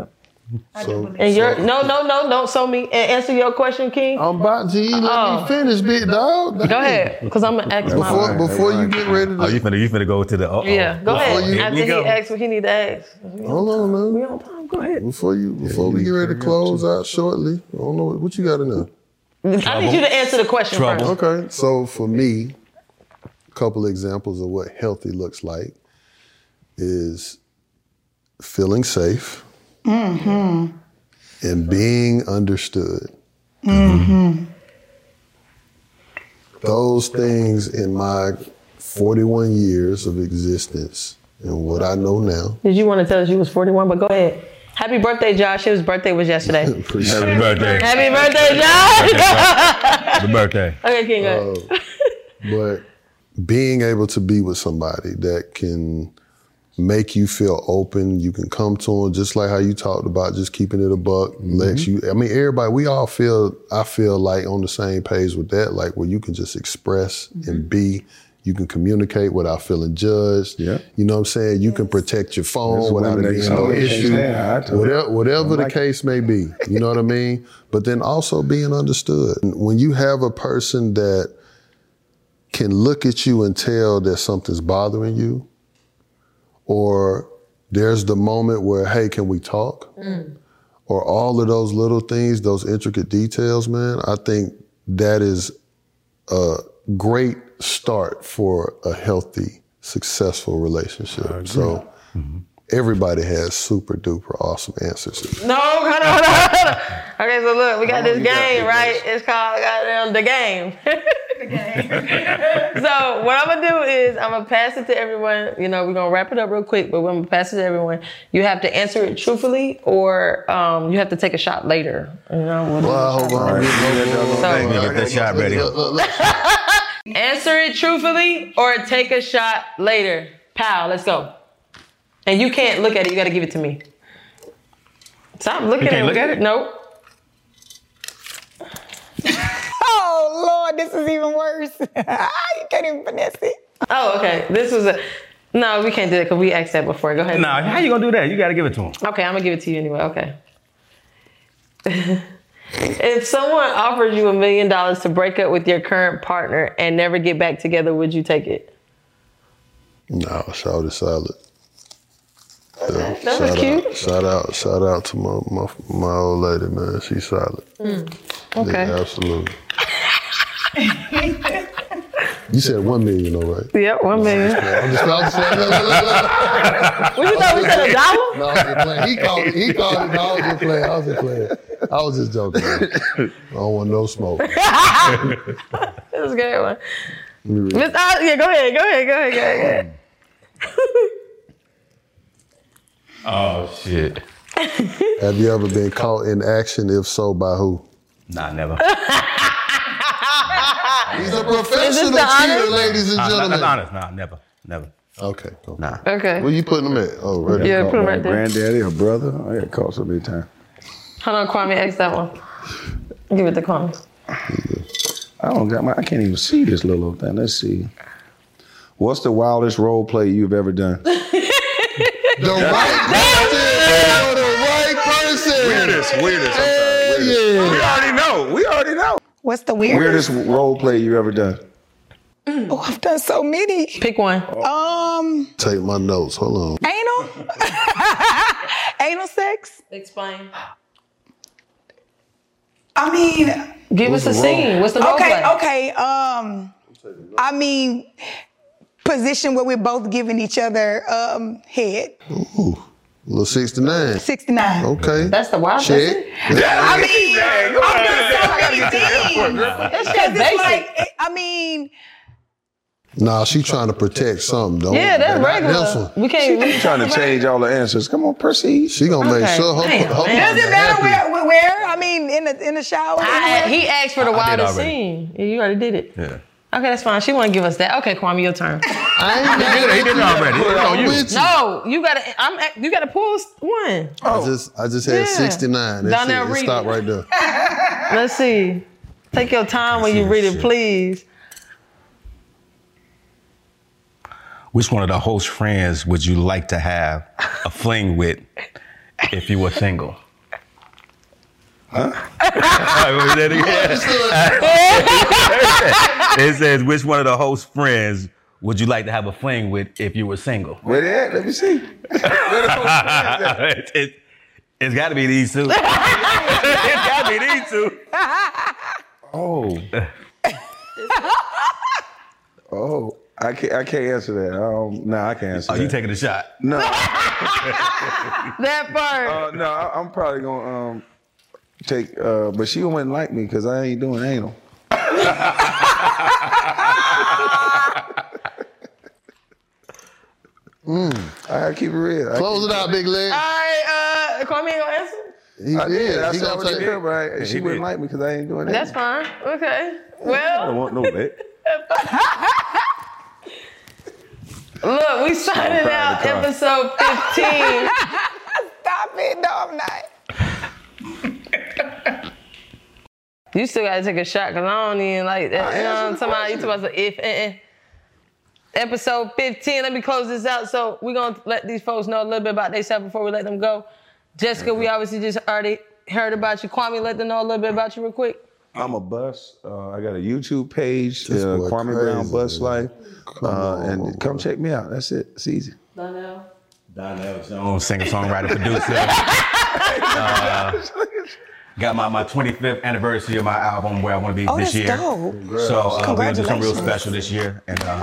F: So,
B: And you're no, no, no, don't show me. And answer your question, King.
F: I'm about to let
B: Oh.
F: me finish, big dog.
B: Go ahead, because I'm gonna ask my.
F: Before, before you get ready to.
C: Oh, you finna, you finna go to the. Uh-oh.
B: Yeah, go ahead.
F: you-
B: After
C: you
B: he
C: go.
B: asks what he need to ask.
F: Hold on, man.
B: We on time. Go ahead.
F: Before you, before we get ready to close out shortly, I don't know what, what you got in there.
B: I need you to answer the question
C: Trouble.
B: first.
F: Okay, so for me, a couple of examples of what healthy looks like is feeling safe and being understood. Those things in my forty-one years of existence and what I know now.
B: Did you want to tell us you was forty-one? But go ahead. Happy birthday, Josh. His birthday was yesterday.
C: Happy birthday.
B: Happy birthday, Josh.
C: Happy birthday.
B: Okay, King, go ahead.
F: But being able to be with somebody that can make you feel open, you can come to them just like how you talked about, just keeping it a buck. Lex, you, I mean, everybody, we all feel, I feel like on the same page with that, like where you can just express and be. You can communicate without feeling judged.
E: Yeah.
F: You know what I'm saying? You can protect your phone
E: There's
F: without
E: women
F: it
E: that
F: being no
E: say,
F: issue.
E: "Yeah, I told you."
F: Whatever, whatever the
E: like
F: case may be. You know what I mean? But then also being understood. When you have a person that can look at you and tell that something's bothering you, or there's the moment where, hey, can we talk? Or all of those little things, those intricate details, man, I think that is a great start for a healthy, successful relationship. So everybody has super duper awesome answers.
B: No, hold on, hold on, hold on. Okay, so look, we got this game, right? It's called goddamn the game. The game. So what I'm gonna do is I'm gonna pass it to everyone. You know, we're gonna wrap it up real quick, but we're gonna pass it to everyone. You have to answer it truthfully, or um, you have to take a shot later. You know,
F: Well, I hope I'm getting no
B: So-
C: Let me get that shot ready.
F: Look, look, look.
B: answer it truthfully or take a shot later. Pal, let's go. And you can't look at it. You got to give it to me. Stop looking
C: You can't
B: at
C: look at it?
B: Nope.
D: Oh, Lord, this is even worse. You can't even finesse it.
B: Oh, okay. This was a... No, we can't do it because we asked that before. Go ahead.
C: Nah, how you gonna do that? You gotta give it to him.
B: Okay, I'm going to give it to you anyway. Okay. If someone offered you a million dollars to break up with your current partner and never get back together, would you take it?
F: No, shout it solid. Yeah,
B: That was
F: shout
B: cute.
F: Out, shout out, shout out to my, my my old lady, man. She's solid.
B: Okay.
F: Yeah, absolutely. You said one million, though, right?
B: Yep, one million.
F: I'm just, I'm just saying, look, look, look, look.
B: What you thought we said, a dollar?
F: No, I was just playing. He called it. He called it. No, I was just playing. I was just playing. I was just joking, man. I don't want no smoke.
B: That was a good one. Miss Oz, yeah, go ahead, go ahead, go ahead, go ahead.
C: Oh shit.
F: Have you ever been caught in action? If so, by who?
C: Nah, never.
F: He's a professional
B: the honor?
F: cheater, ladies and
C: Nah, nah,
F: gentlemen.
C: that's honest. Nah, never. Never.
F: Okay, cool.
C: Nah.
B: Okay.
F: Where you putting them at? Oh, right.
B: Yeah,
E: Caught
B: put him
E: by
B: right there.
E: Granddaddy or brother. I got caught so many times.
B: Hold on, Kwame, ask that one. Give it to Kwame.
E: I don't got my. I can't even see this little old thing. Let's see. What's the wildest role play you've ever done?
F: The right person. The right person.
E: Weirdest, weirdest. I'm sorry.
F: Hell
E: Weirdest.
F: yeah.
E: We already know. We already know.
D: What's the weirdest?
E: Weirdest role play you ever done?
D: Oh, I've done so many.
B: Pick one.
D: Um,
F: Take my notes. Hold on.
D: anal? Anal sex?
B: Explain.
D: I mean,
B: Give us a scene. What's the role
D: okay,
B: play?
D: okay. Um, I mean, position where we're both giving each other um head.
F: Ooh, little sixty-nine.
D: sixty-nine.
F: Okay.
B: That's the wild
F: Check.
B: person?
D: I mean, I've done so many things.
B: That's
D: Because
B: just
D: it's
B: basic.
D: like, it- I mean,
F: Nah, she trying to protect something, though.
B: Yeah, that's
F: Not this
B: regular.
F: one.
B: We can't. We,
E: Trying to change all the answers. Come on, proceed.
F: She gonna make
B: Okay.
F: sure her,
B: Damn,
F: her
B: man.
D: does it matter
F: happy.
D: where, where? I mean, in the in the shower.
B: I,
D: anywhere?
B: he asked for the
C: I did
B: wildest
C: already.
B: scene. Yeah, you already did it.
C: Yeah.
B: Okay, that's fine. She want to give us that. Okay, Kwame, your turn.
F: I ain't mad
C: He did it, he did it
F: at
C: already.
F: you.
C: It's on
F: I'm
C: you.
F: with you.
B: No, you gotta. I'm. at- You gotta pull one.
F: I just, I just had
B: Yeah.
F: sixty-nine. That's
B: Donnell
F: it. It
B: Reed.
F: stopped right there.
B: Let's see. Take your time when you read it, please.
C: Which one of the host friends would you like to have a fling with if you were single? Huh? It says, which one of the host friends would you like to have a fling with if you were single?
E: Where they at? Let me see.
C: it, it, it's got to be these two. It's got to be these two.
E: Oh. oh. I can't, I can't answer that. Um, no, I can't answer
C: oh,
E: that.
C: you taking a shot?
E: No.
B: That part.
E: Uh, no, I, I'm probably going to um, take, uh, but she wouldn't like me because I ain't doing anal. mm. I gotta keep it real.
F: Close it out, Big Leg.
B: All right, uh, Kwame, you gonna answer?
F: He
E: I did. I
F: He
E: said I
F: gonna
E: would
F: take
E: take her,
F: it.
E: but I,
C: Yeah,
E: she
C: he
E: wouldn't
C: did.
E: like me because I ain't doing anal.
B: That's fine. Okay.
C: I
B: Well,
C: don't want no lit.
B: look, we signing
E: proud
B: out
E: of the car.
B: episode fifteen.
D: Stop it. No, I'm not.
B: You still gotta take a shot because I don't even like that. You know what I'm talking about? You talking about the if and. Episode fifteen. Let me close this out. So we're gonna let these folks know a little bit about themselves before we let them go. Jessica, we obviously just already heard about you. Kwame, let them know a little bit about you real quick.
E: I'm a bus. Uh, I got a YouTube page,
F: This
E: uh,
F: boy
E: Kwame
F: crazy,
E: Brown Bus
F: man.
E: Life.
F: Come
E: Uh,
F: on,
E: and
F: bro.
E: come check me out. That's it. It's easy.
B: Donnell.
C: Donnell Jones, singer, songwriter, producer. uh, got my, my twenty-fifth anniversary of my album Where I Want to Be
D: Oh,
C: this
D: that's
C: year.
D: dope.
C: So uh, we're gonna do something real
D: Congratulations.
C: special this year. And uh,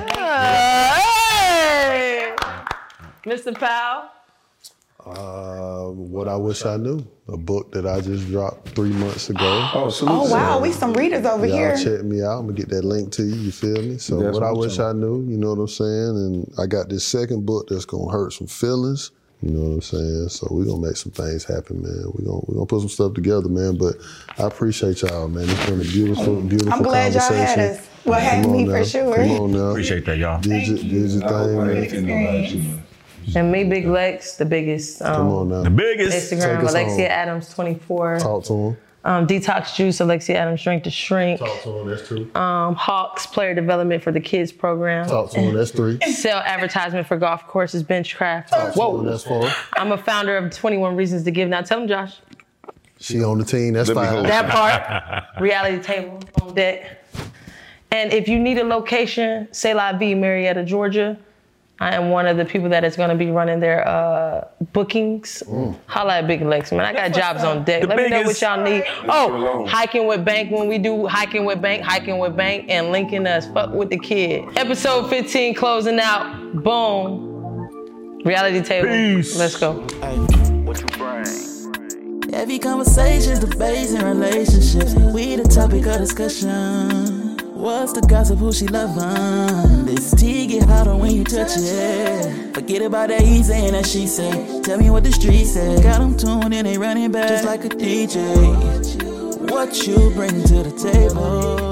B: Hey! Mister Powell.
F: Uh, what I wish I knew. A book that I just dropped three months ago.
E: Oh, salute.
D: Oh, wow. We some readers over
F: Y'all
D: here.
F: check me out. I'm gonna get that link to you. You feel me? So
E: That's
F: what I
E: what I'm
F: wish I
E: talking
F: knew. You know what I'm saying? And I got this second book that's gonna hurt some feelings. You know what I'm saying? So we're gonna make some things happen, man. We're gonna we're gonna put some stuff together, man. But I appreciate y'all, man. It's been a beautiful, beautiful
D: I'm glad y'all
F: conversation.
D: had us. Well, had
F: Come
D: me
F: on
D: for
F: now.
D: sure.
F: Come on now.
C: appreciate that, y'all.
F: Did your, did your thing, man.
B: And me, Big Lex, the biggest. Um,
F: Come on now.
C: The biggest.
B: Instagram,
F: Take us
B: Alexia
F: home.
B: Adams twenty-four.
F: Talk to him.
B: Um, Detox Juice, Alexia Adams Drink to Shrink.
F: Talk to him. That's two.
B: Um, Hawks, Player Development for the Kids program.
F: Talk to him. That's three.
B: Sell advertisement for golf courses, Benchcraft.
F: Talk to him. That's four.
B: I'm a founder of twenty-one Reasons to Give. Now tell them, Josh.
F: She on the team. That's
E: Let me
F: five.
E: hold
B: That part, reality table on deck. And if you need a location, C'est La Vie, Marietta, Georgia. I am one of the people that is going to be running their uh, bookings.
F: Mm.
B: Holla at Big Lex, man. I got jobs on deck.
C: The
B: Let me know what
C: biggest.
B: y'all need. Oh, hiking with Bank. When we do hiking with Bank, hiking with Bank, and linking us. Fuck with the kid. Episode fifteen closing out. Boom. Reality table.
C: Peace.
B: Let's go.
A: What you bring? Heavy conversations, debates, and relationships. We the topic of discussion. What's the gossip? Who she loving? This tea get hotter when you touch it. Forget about that he saying that she say. Tell me what the street said. Got them tuned in, they running back just like a D J. What you bring to the table?